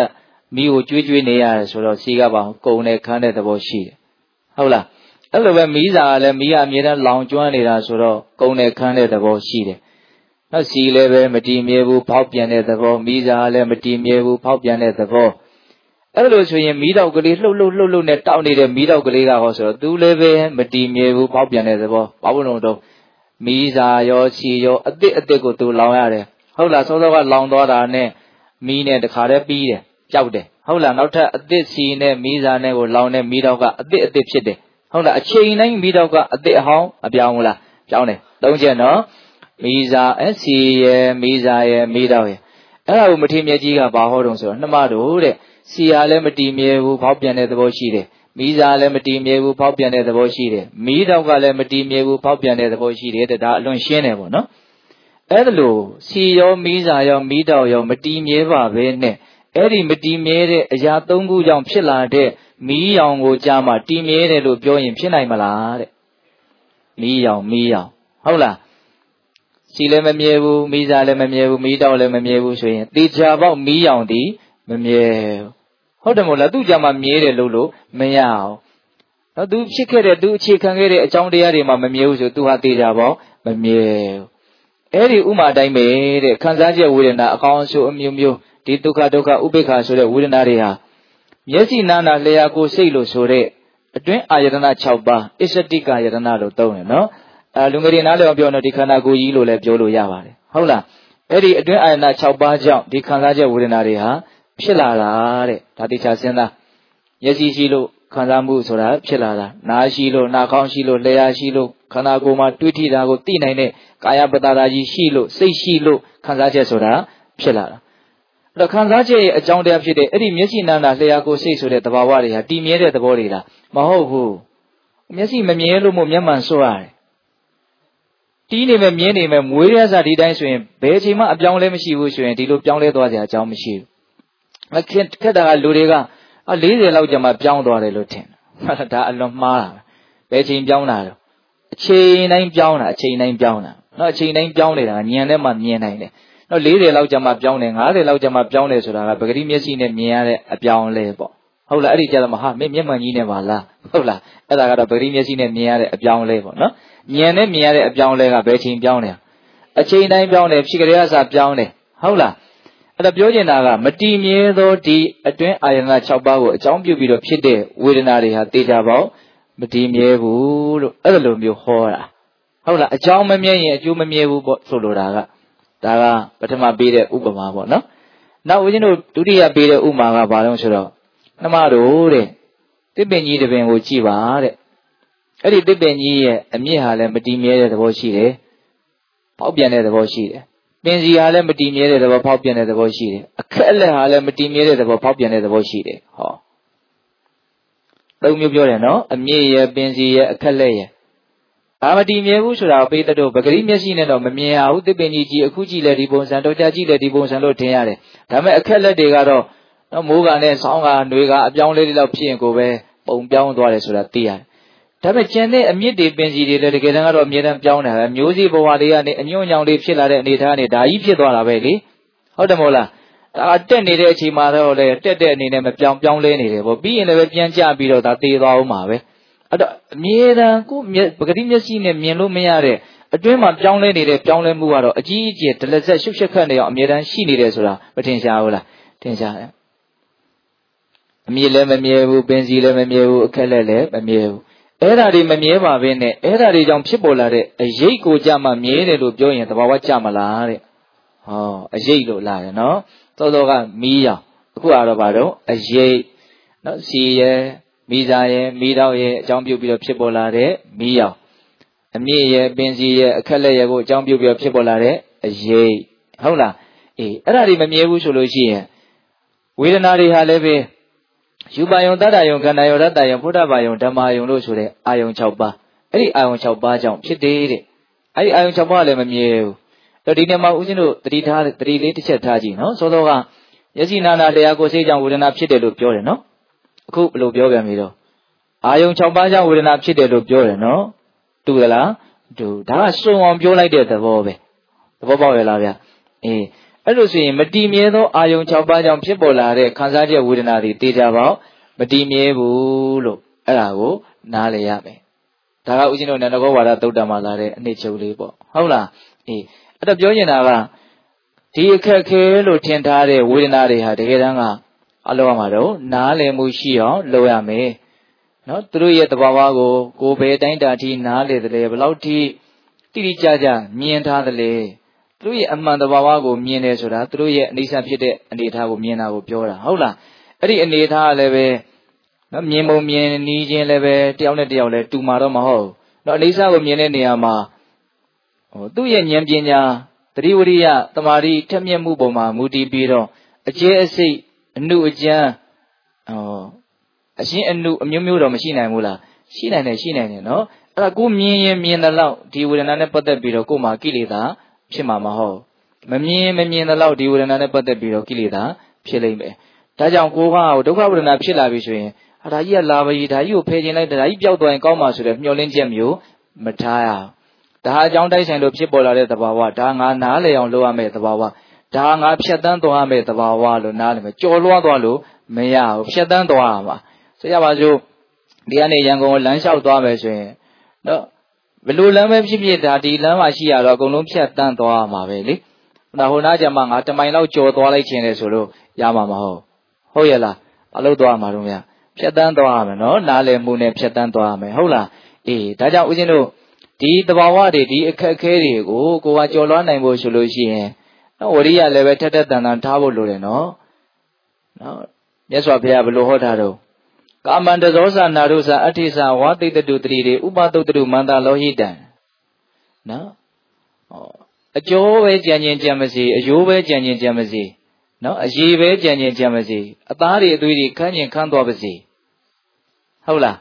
Speaker 1: မိကိုကျွေးကျွေးနေရတယ်ဆိုတော့စီကပါကုံနဲ့ခန်းတဲ့သဘောရှိတယ်ဟုတ်လားအဲ့လိုပဲမီးစာကလည်းမီးကအမြဲတမ်းလောင်ကျွမ်းနေတာဆိုတော့ကုံနဲ့ခန်းတဲ့သဘောရှိတယ်နောက်စီလည်းပဲမတည်မြဲဘူးဖောက်ပြန်တဲ့သဘောမီးစာကလည်းမတည်မြဲဘူးဖောက်ပြန်တဲ့သဘောအဲ့လိုဆိုရင်မီးတောက်ကလေးလှုပ်လှုပ်လှုပ်လှုပ်နဲ့တောက်နေတဲ့မီးတောက်ကလေးကဟောဆိုတော့သူလည်းပဲမတည်မြဲဘူးဖောက်ပြန်တဲ့သဘောဘာလို့လဲတော့မီးစာရောစီရောအစ်စ်အစ်စ်ကိုသူလောင်ရတယ်ဟုတ်လားစောစောကလောင်သွားတာနဲ့မီးနဲ့တခါတည်းပြီးတယ်ကြောက်တယ်ဟုတ်လားနောက်ထပ်အစ်စ်စီနဲ့မီးစာနဲ့ကိုလောင်တဲ့မီးတောက်ကအစ်စ်အစ်စ်ဖြစ်တယ်ဟုတ်လားအချိန်တိုင်းမီးတောက်ကအစ်စ်အဟောင်းအပြောင်းဘူးလားပြောင်းတယ်သုံးချက်နော်မီးစာအစီရယ်မီးစာရယ်မီးတောက်ရယ်အဲ့ဒါကိုမထေရမြတ်ကြီးကဘာဟောတုံးဆိုတော့နှမတို့တဲ့စီရလည်းမတည်မြဲဘူးဖောက်ပြန်တဲ့သဘောရှိတယ်မီးစာလည်းမတည်မြဲဘူးဖောက်ပြန်တဲ့သဘောရှိတယ်မီးတောက်ကလည်းမတည်မြဲဘူးဖောက်ပြန်တဲ့သဘောရှိတယ်တဲ့ဒါအလွန်ရှင်းတယ်ပေါ့နော်အဲ့ဒါလို့စီရောမီးစာရောမီးတောက်ရောမတည်မြဲပါပဲနဲ့အဲ့ဒီမတည်မြဲတဲ့အရာသုံးခုကြောင့်ဖြစ်လာတဲ့မီးရောင်ကိုကြားမှာတည်မြဲတယ်လို့ပြောရင်ဖြစ်နိုင်မလားတဲ့မီးရောင်မီးရောင်ဟုတ်လားစီလည်းမမြဲဘူးမီးစာလည်းမမြဲဘူးမီးတောက်လည်းမမြဲဘူးဆိုရင်တေချာပေါက်မီးရောင်ဒီမမြဲဟုတ်တယ်မို့လားသူ့ကြမှာမြဲတယ်လို့လို့မရအောင်နော်သူဖြစ်ခဲ့တဲ့သူအခြေခံခဲ့တဲ့အကြောင်းတရားတွေမှာမမြဲဘူးဆိုသူဟာတေချာပေါက်မမြဲအဲ့ဒီဥမာတိုင်းပဲတဲ့ခံစားချက်ဝေဒနာအကောင်းအဆိုးအမျိုးမျိုးဒီဒုက္ခဒုက္ခဥပိ္ပခာဆိုတဲ့ဝေဒနာတွေဟာမျက်စိနာနာလျှာကိုယ်စိတ်လို့ဆိုတဲ့အတွင်းအာယတနာ၆ပါးအစ္စတိကယတနာလို့သုံးတယ်နော်အဲလူငယ်တွေနားလည်အောင်ပြောတော့ဒီခန္ဓာကိုယ်ကြီးလို့လည်းပြောလို့ရပါတယ်ဟုတ်လားအဲ့ဒီအတွင်းအာယတနာ၆ပါးကြောင့်ဒီခံစားချက်ဝေဒနာတွေဟာဖြစ်လာတာတဲ့ဒါတိချာစဉ်းစားမျက်စိရှိလို့ခံစားမှုဆိုတာဖြစ်လာတာနားရှိလို့နှာခေါင်းရှိလို့လျှာရှိလို့ခန္ဓာကိုယ်မှာတွေးထိတာကိုသိနိုင်တဲ့ကာယပတ္တာကြီးရှိလို့စိတ်ရှိလို့ခံစားချက်ဆိုတာဖြစ်လာတာအဲ့တော့ခံစားချက်ရဲ့အကြောင်းတရားဖြစ်တဲ့အဲ့ဒီမျက်စိနာနာလျှာကိုယ်စိတ်ဆိုတဲ့သဘာဝတွေဟာတည်မြဲတဲ့သဘောတွေလားမဟုတ်ဘူးမျက်စိမမြဲလို့မို့မျက်မှန်ဆွရတယ်တီးနေမယ်မြင်းနေမယ်မွေးရစဒီတိုင်းဆိုရင်ဘယ်အချိန်မှအပြောင်းလဲမရှိဘူးဆိုရင်ဒီလိုပြောင်းလဲသွားစရာအကြောင်းမရှိဘူးအခင်ခက်တာကလူတွေက၄၀လောက်ကြာမှပြောင်းသွားတယ်လို့ထင်တယ်ဒါအလွန်မှားတာဘယ်အချိန်ပြောင်းတာတော့အချိန်တိုင်းပြောင်းတာအချိန်တိုင်းပြောင်းတာနော်အချိန်တိုင်းပြောင်းနေတာကညံထဲမှာမြင်နိုင်တယ်နော်၄၀လောက်ကြာမှပြောင်းတယ်၅၀လောက်ကြာမှပြောင်းတယ်ဆိုတာကပဂတိမျက်စိနဲ့မြင်ရတဲ့အပြောင်းလဲပေါ့ဟုတ်လားအဲ့ဒီကြတော့မဟာမင်းမျက်မှန်ကြီးနဲ့ပါလားဟုတ်လားအဲ့ဒါကတော့ပဂတိမျက်စိနဲ့မြင်ရတဲ့အပြောင်းလဲပေါ့နော်ညံနဲ့မြင်ရတဲ့အပြောင်းလဲကဘယ်ချိန်ပြောင်းလဲအချိန်တိုင်းပြောင်းတယ်ဖြစ်ကြရစပြောင်းတယ်ဟုတ်လားအဲ့ဒါပြောချင်တာကမတည်မြဲသောဒီအတွင်းအာယတနာ၆ပါးကိုအကြောင်းပြုပြီးတော့ဖြစ်တဲ့ဝေဒနာတွေဟာတေချာပေါက်မတည်မြဲဘူးလို့အဲ့လိုမျိုးဟောတာဟုတ်လားအကြောင်းမမြဲရင်အကျိုးမမြဲဘူးပေါ့ဆိုလိုတာကဒါကပထမပေးတဲ့ဥပမာပေါ့နော်နောက်ဦးဇင်းတို့ဒုတိယပေးတဲ့ဥပမာကဘာလို့ဆိုတော့နှမတို့တဲ့တစ်ပင်ကြီးတစ်ပင်ကိုကြည့်ပါတဲ့အဲ့ဒီတစ်ပင်ကြီးရဲ့အမြင့်ဟာလည်းမတည်မြဲတဲ့သဘောရှိတယ်ပေါက်ပြန်တဲ့သဘောရှိတယ်ပင်စီဟာလည်းမတည်မြဲတဲ့သဘောဖောက်ပြန်တဲ့သဘောရှိတယ်အခက်အလက်ဟာလည်းမတည်မြဲတဲ့သဘောဖောက်ပြန်တဲ့သဘောရှိတယ်ဟောသုံးမျိုးပြောတယ်နော်အမြင့်ရဲ့ပင်စီရဲ့အခက်လက်ရဲ့အာမတည်မြဲဘူးဆိုတာကိုပေးတဲ့တော့ပဂရိမျက်စိနဲ့တော့မမြင်ရဘူးတစ်ပင်ကြီးကြီးအခုကြည့်လဲဒီပုံစံတော့ကြာကြည့်လဲဒီပုံစံလို့ထင်ရတယ်ဒါပေမဲ့အခက်လက်တွေကတော့နော်မိုးကနဲ့ဆောင်းကຫນွေကအပြောင်းလဲလေးလောက်ဖြစ်ရင်ကိုပဲပုံပြောင်းသွားတယ်ဆိုတာသိရတယ်ဒါပေမဲ့ကျန်တဲ့အမြင့်တွေပင်စီတွေလည်းတကယ်တမ်းကတော့အမြဲတမ်းပြောင်းနေတာပဲမျိုးစေ့ဘဝတွေကနေအညွန့်ညောင်လေးဖြစ်လာတဲ့အနေအထားနဲ့ဒါကြီးဖြစ်သွားတာပဲလေဟုတ်တယ်မို့လားဒါတက်နေတဲ့အချိန်မှာတော့လေတက်တဲ့အနေနဲ့မပြောင်းပြောင်းလဲနေတယ်ပေါ့ပြီးရင်လည်းပြန်ကျပြီးတော့ဒါသေသွားအောင်ပါပဲအဲ့တော့အမြဲတမ်းကိုပဂတိမျက်စိနဲ့မြင်လို့မရတဲ့အတွင်းမှာပြောင်းလဲနေတဲ့ပြောင်းလဲမှုကတော့အကြီးအကျယ်ဒလဆက်ရှုပ်ရှက်ခတ်နေအောင်အမြဲတမ်းရှိနေတယ်ဆိုတာမထင်ရှားဘူးလားထင်ရှားတယ်အမြင့်လည်းမမြဲဘူးပင်စီလည်းမမြဲဘူးအခက်လက်လည်းမမြဲဘူးအဲ့ဓာတွေမမြဲပါဘဲနဲ့အဲ့ဓာတွေကြောင့်ဖြစ်ပေါ်လာတဲ့အရိပ်ကိုကြမှမြဲတယ်လို့ပြောရင်သဘာဝကြမလားတဲ့ဟောအရိပ်လို့လာတယ်နော်သောသောကမီးရောင်အခုကတော့ဘာတော့အရိပ်နော်စီရဲ့မီးစာရဲ့မီးတောက်ရဲ့အကြောင်းပြုပြီးတော့ဖြစ်ပေါ်လာတဲ့မီးရောင်အမြင့်ရဲ့ပင်စီရဲ့အခက်လက်ရဲ့ကိုအကြောင်းပြုပြီးတော့ဖြစ်ပေါ်လာတဲ့အရိပ်ဟုတ်လားအေးအဲ့ဓာတွေမမြဲဘူးဆိုလို့ရှိရင်ဝေဒနာတွေဟာလည်းပဲယူပါယုံတတ္တယုံခန္ဓာယုံရတ္တယုံဘုဒ္ဓဘာယုံဓမ္မယုံလို့ဆိုတဲ့အာယုံ၆ပါးအဲ့ဒီအာယုံ၆ပါးကြောင့်ဖြစ်တယ်တဲ့အဲ့ဒီအာယုံ၆ပါးလည်းမမြဲဘူးတော့ဒီနေ့မှာဦးဇင်းတို့တတိထားတတိလေးတစ်ချက်ထားကြည့်နော်စောစောကယစီနာနာတရားကိုစိတ်ကြောင့်ဝေဒနာဖြစ်တယ်လို့ပြောတယ်နော်အခုဘယ်လိုပြောပြန်ပြီတော့အာယုံ၆ပါးကြောင့်ဝေဒနာဖြစ်တယ်လို့ပြောတယ်နော်တူသလားတူဒါကစုံအောင်ပြောလိုက်တဲ့သဘောပဲသဘောပေါက်ရလားဗျအေးအဲ့လိုဆိုရင်မတည်မြဲသောအာယုံ၆ပါးကြောင့်ဖြစ်ပေါ်လာတဲ့ခံစားချက်ဝေဒနာတွေသိကြပါဦးမတည်မြဲဘူးလို့အဲ့ဒါကိုနားလည်ရမယ်ဒါကဦးဇင်းတို့နန္ဒကောဝါဒသုတ်တံမှာလာတဲ့အနှစ်ချုပ်လေးပေါ့ဟုတ်လားအေးအဲ့တော့ပြောနေတာကဒီအခက်ခဲလို့ထင်ထားတဲ့ဝေဒနာတွေဟာတကယ်တမ်းကအလောမှာတော့နားလည်မှုရှိအောင်လုပ်ရမယ်နော်သူတို့ရဲ့သဘာဝကိုကိုယ်ပဲတိုင်းတာထိနားလည်တယ်ဘယ်လောက်ထိတိတိကျကျမြင်ထားတယ်လေသူတို့ရဲ့အမှန်သဘာဝကိုမြင်တယ်ဆိုတာသူတို့ရဲ့အနိစ္စဖြစ်တဲ့အနေအထားကိုမြင်တာကိုပြောတာဟုတ်လားအဲ့ဒီအနေအထားလည်းပဲနော်မြင်ပုံမြင်နီးချင်းလည်းပဲတယောက်နဲ့တယောက်လည်းတူမှာတော့မဟုတ်နော်အနိစ္စကိုမြင်တဲ့နေရာမှာဟိုသူ့ရဲ့ဉာဏ်ပညာသတိဝရိယတမာတိထက်မြက်မှုပုံမှာမူတည်ပြီးတော့အကျဲအစိတ်အနုအကျမ်းဟောအရှင်းအနုအမျိုးမျိုးတော့မရှိနိုင်ဘူးလားရှိနိုင်တယ်ရှိနိုင်တယ်နော်အဲ့ဒါကိုမြင်ရင်မြင်တဲ့လောက်ဒီဝေဒနာနဲ့ပတ်သက်ပြီးတော့ကိုယ်မှာကိလေသာဖြစ်မှာမဟုတ်မမြင်မမြင်တဲ့လောက်ဒီဝေဒနာနဲ့ပတ်သက်ပြီးတော့ကိလေသာဖြစ်လိမ့်မယ်ဒါကြောင့်ကိုယ်ကဒုက္ခဝေဒနာဖြစ်လာပြီဆိုရင်ဟာဒါကြီးကလာပါကြီးဒါကြီးကိုဖယ်ကျင်လိုက်ဒါကြီးပျောက်သွားရင်ကောင်းမှာဆိုတဲ့မျှော်လင့်ချက်မျိုးမထားရအောင်ဒါအကြောင်းတိုက်ဆိုင်လို့ဖြစ်ပေါ်လာတဲ့သဘာဝဒါငါနားလည်အောင်လုပ်ရမယ့်သဘာဝဒါငါဖြတ်တန်းသွားရမယ့်သဘာဝလို့နားလည်မယ်ကြော်လွှားသွားလို့မရဘူးဖြတ်တန်းသွားရမှာဆိုရပါစို့ဒီကနေရန်ကုန်ကိုလမ်းလျှောက်သွားမယ်ဆိုရင်နော်ဘယ်လိုလမ်းပဲဖြစ်ဖြစ်ဒါဒီလမ်းမှာရှိရတော့အကုန်လုံးဖြတ်တန်းသွားရမှာပဲလေဒါဟိုနားကျမှငါတမိုင်လောက်ကြော်သွားလိုက်ခြင်းလေဆိုလို့ရမှာမဟုတ်ဟုတ်ရဲ့လားအလုပ်သွားမှာတော့ဗျာဖြတ်တန်းသွားရမယ်နော်နားလည်မှုနဲ့ဖြတ်တန်းသွားရမယ်ဟုတ်လားအေးဒါကြောင့်ဦးဇင်းတို့ဒီသဘာဝတွေဒီအခက်အခဲတွေကိုကိုယ်ကကြော်လွှားနိုင်ဖို့ဆိုလို့ရှိရင်နော်ဝရိယလည်းပဲထက်ထက်တန်တန်ထားဖို့လိုတယ်နော်နော်မြတ်စွာဘုရားဘယ်လိုဟောထားတော့ကာမန္တဇောသနာရုသအဋ္ဌိသဝါတိတတုတတိတွေဥပသုတ္တရုမန္တလောဟိတံနော်ဟောအကျိုးပဲကြံကျင်ကြံမစီအယိုးပဲကြံကျင်ကြံမစီနော်အရည်ပဲကြံကျင်ကြံမစီအသားတွေအသွေးတွေခန်းကျင်ခန်းသွားပါစီဟုတ်လား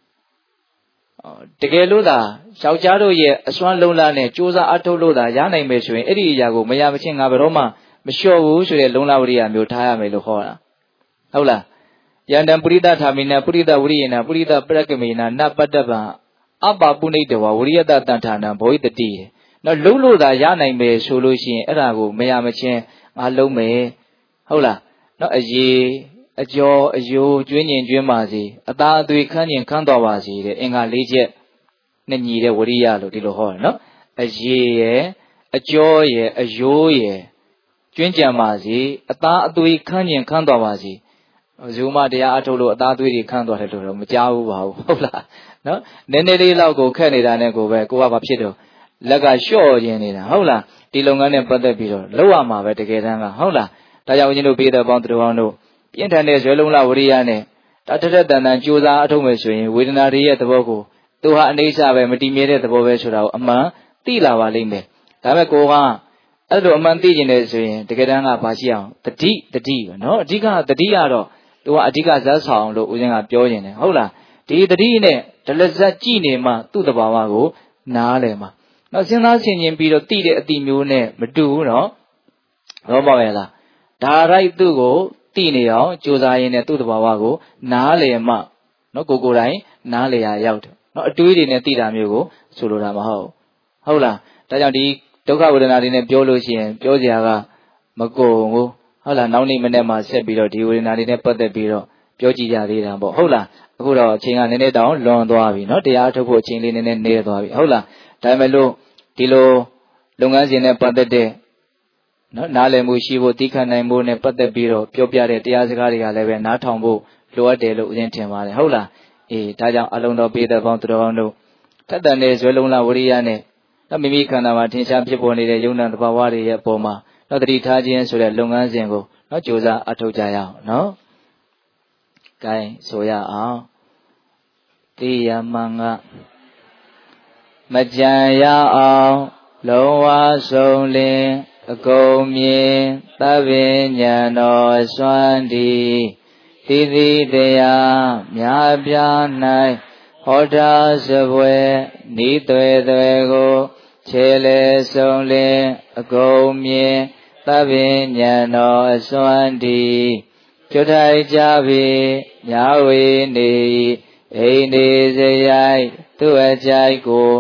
Speaker 1: တကယ်လို့သာယောက်ျားတို့ရဲ့အစွမ်းလုံးလားနဲ့စူးစမ်းအထုတ်လို့သာရနိုင်မယ်ဆိုရင်အဲ့ဒီအရာကိုမရမချင်းငါဘယ်တော့မှမလျှော့ဘူးဆိုတဲ့လုံလဝရိယမျိုးထားရမယ်လို့ဟောတာဟုတ်လားယန္တံပုရိသထာမိနပုရိသဝရိယနာပုရိသပရကမေနာနပတ္တဗံအပပုနိတဝဝရိယတတန်ဌာနံဘောဟိတတိနော်လုံးလို့သာရနိုင်မယ်ဆိုလို့ရှိရင်အဲ့ဒါကိုမရမချင်းငါလုံးမယ်ဟုတ်လားနော်အရေးအကျော်အယိုးကျွင်းကျင်ကျွင်းပါစေအသားအသွေးခန်းကျင်ခန်းတော်ပါစေတဲ့အင်္ဂါ၄ချက်နဲ့ညီတဲ့ဝရိယလို့ဒီလိုဟောတယ်နော်အရေးရယ်အကျော်ရယ်အယိုးရယ်ကျွင်းကြံပါစေအသားအသွေးခန်းကျင်ခန်းတော်ပါစေဇုမတရားအထုတ်လို့အသားသွေးတွေခန်းသွားတယ်လို့တော့မကြားဘူးပါဘူးဟုတ်လားနော်နည်းနည်းလေးလောက်ကိုခက်နေတာနဲ့ကိုပဲကိုကဘာဖြစ်တော့လက်ကလျှော့ခြင်းနေတာဟုတ်လားဒီလုပ်ငန်းနဲ့ပတ်သက်ပြီးတော့လောက်ရမှာပဲတကယ်တမ်းကဟုတ်လားဒါကြောင့်ဦးဇင်းတို့ပြည်သက်ပေါင်းသူတော်ကောင်းတို့ပြင်းထန်တဲ့ဇွဲလုံးလဝရိယနဲ့တထထတန်တန်ကြိုးစားအထုတ်မယ်ဆိုရင်ဝေဒနာတွေရဲ့သဘောကိုသူဟာအနေစာပဲမတည်မြဲတဲ့သဘောပဲဆိုတာကိုအမှန်သိလာပါလိမ့်မယ်ဒါပေမဲ့ကိုကအဲ့လိုအမှန်သိကျင်တယ်ဆိုရင်တကယ်တမ်းကဘာရှိအောင်တတိတတိပဲနော်အဓိကတတိကတော့သူကအဓိကဇတ်ဆောင်လို့ဦးဇင်းကပြောနေတယ်ဟုတ်လားဒီတတိနဲ့ဒလဇတ်ကြည့်နေမှသူ့တဘာဝကိုနားလည်မှာနော်စဉ်းစားဆင်ခြင်ပြီးတော့သိတဲ့အတိမျိုးနဲ့မတူဘူးနော်တော့ပါရဲ့လားဒါရိုက်သူ့ကိုသိနေအောင်ကြိုးစားရင်းနဲ့သူ့တဘာဝကိုနားလည်မှနော်ကိုကိုယ်တိုင်နားလည်ရရောက်တယ်နော်အတွေးတွေနဲ့သိတာမျိုးကိုဆိုလိုတာမဟုတ်ဟုတ်လားဒါကြောင့်ဒီဒုက္ခဝေဒနာတွေနဲ့ပြောလို့ရှိရင်ပြောစရာကမကုန်ဘူးဟုတ်လားနောက်နေ့မနေ့မှဆက်ပြီးတော့ဒီဝေဒနာတွေနဲ့ပတ်သက်ပြီးတော့ပြောကြည့်ကြသေးတာပေါ့ဟုတ်လားအခုတော့အချိန်ကနည်းနည်းတောင်လွန်သွားပြီနော်တရားထုတ်ဖို့အချိန်လေးနည်းနည်းနေသွားပြီဟုတ်လားဒါပေမဲ့လို့ဒီလိုလုပ်ငန်းစဉ်နဲ့ပတ်သက်တဲ့နော်နားလည်မှုရှိဖို့သိခံနိုင်ဖို့နဲ့ပတ်သက်ပြီးတော့ပြောပြတဲ့တရားစကားတွေကလည်းပဲနားထောင်ဖို့လိုအပ်တယ်လို့ဦးဇင်းထင်ပါတယ်ဟုတ်လားအေးဒါကြောင့်အလုံးတော်ပေးတဲ့ပေါင်းသူတော်ကောင်းတို့ထက်တန်တဲ့ဇွဲလုံးလဝရိယနဲ့နော်မိမိခန္ဓာမှာထင်ရှားဖြစ်ပေါ်နေတဲ့ယုံနာသဘာဝတွေရဲ့အပေါ်မှာနော်တတိထားခြင်းဆိုတဲ့လုပ်ငန်းစဉ်ကိုနော်ကြိုးစားအထောက်ကြရအောင်နော်ကဲဆိုရအောင်တိယမံကမကြံရအောင်လုံးဝဆုံးလင်းအကုန်မြင်သဗ္ဗညံတော်စွမ်းဒီတိတိတရားမြာပြ၌ဟောထားစပွဲဤသွဲသွဲကိုခြေလေဆုံးလင်းအကုန်မြင်သဗ္ဗညံတော်အစွမ်းဒီကျွတ်ထိုက်ကြပြီမြာဝေနေအိန္ဒိစရိုက်သူ့အကြိုက်ကို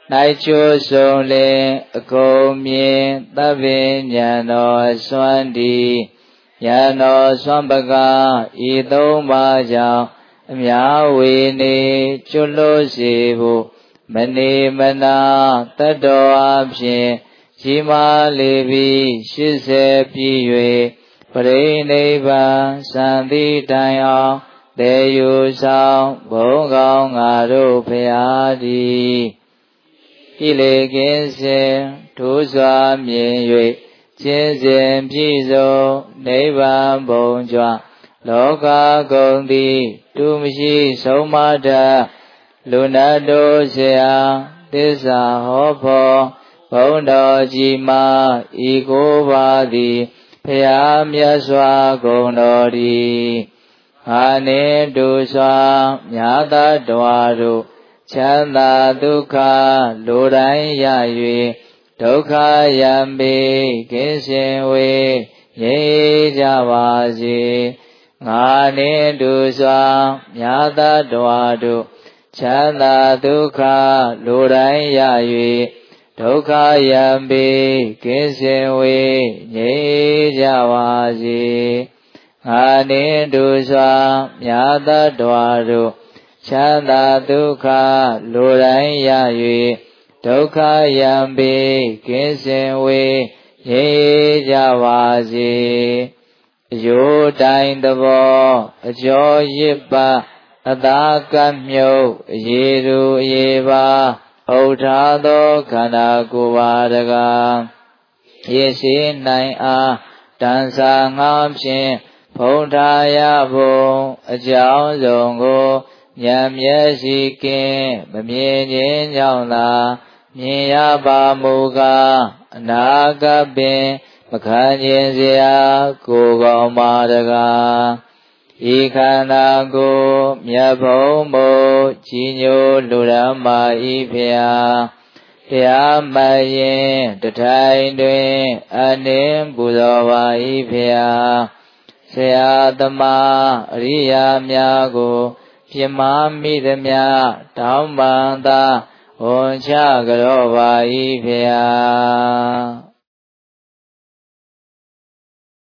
Speaker 1: နိုင်ချိုးဆုံးလင်အကုန်မြင်သဗ္ဗညံတော်စွမ်းဒီယံတော်စွမ်းပကားဤသုံးပါးကြောင့်အများဝေနေကျွလို့စေဖို့မနေမနာတတ္တောအဖြင့်ကြီးမားလေပြီးရှစ်ဆယ်ပြည့်၍ပရိနိဗ္ဗာန်စံသည့်တိုင်အောင်တေယူဆောင်ဘုံကောင်းငါတို့ဖရာသည်ကိလေကင်းစင်ထိုးစွာမြင်၍ခြင်းစဉ်ပြည့်စုံနိဗ္ဗာန်ဘုံကြွလောကကုန်သည်တူမရှိဆုံးမတတ်လူနတ်တို့ဆရာသစ္စာဟောဖို့ဘုံတော်ကြီးမှာဤကိုပါသည်ဖရာမြတ်စွာဂုဏ်တော်သည်အာနေတုစွာမြတ်တတော်တို့ချမ်းသာဒုက္ခလိုတိုင်းရ၍ဒုက္ခယံပေကင်းစင်ဝေငြိမ်းကြပါစေငါနေတုစွာမြတ်တတော်တို့ချမ်းသာဒုက္ခလိုတိုင်းရ၍ဒုက္ခယံပေကင်းစင်ဝေငြိမ်းကြပါစေငါနေတုစွာမြတ်တတော်တို့ချမ်းသာဒုက္ခလိုတိုင်းရ၍ဒုက္ခယံပေကင်းစင်ဝေငြိမ်းကြပါစေအယိုးတိုင်းသဘောအကျော်ရစ်ပါအသာကမြုပ်အရေသူအရေပါဟုတ်ထားသောခန္ဓာကိုယ်ပါတကားရေရှိနိုင်အားတန်ဆာငါဖြင့်ဖုံးထားရဖို့အကြောင်းစုံကိုဉာဏ်မျက်စိကင်းမမြင်ခြင်းကြောင့်သာမြင်ရပါမူကားအနာဂတ်ပင်မခံခြင်းစရာကိုယ်ကောင်းပါတကားဤခန္ဓာကိုယ်မြတ်ဘုံမို့ကြီးညိုလူရမဤဖျားဖျားမရင်တထိုင်တွင်အနှင်းပူဇော်ပါဤဖျားဆရာသမားအရိယာများကိုပြမမိသမျှတောင်းပန်သာဝန်ချကြောပါဤဖျား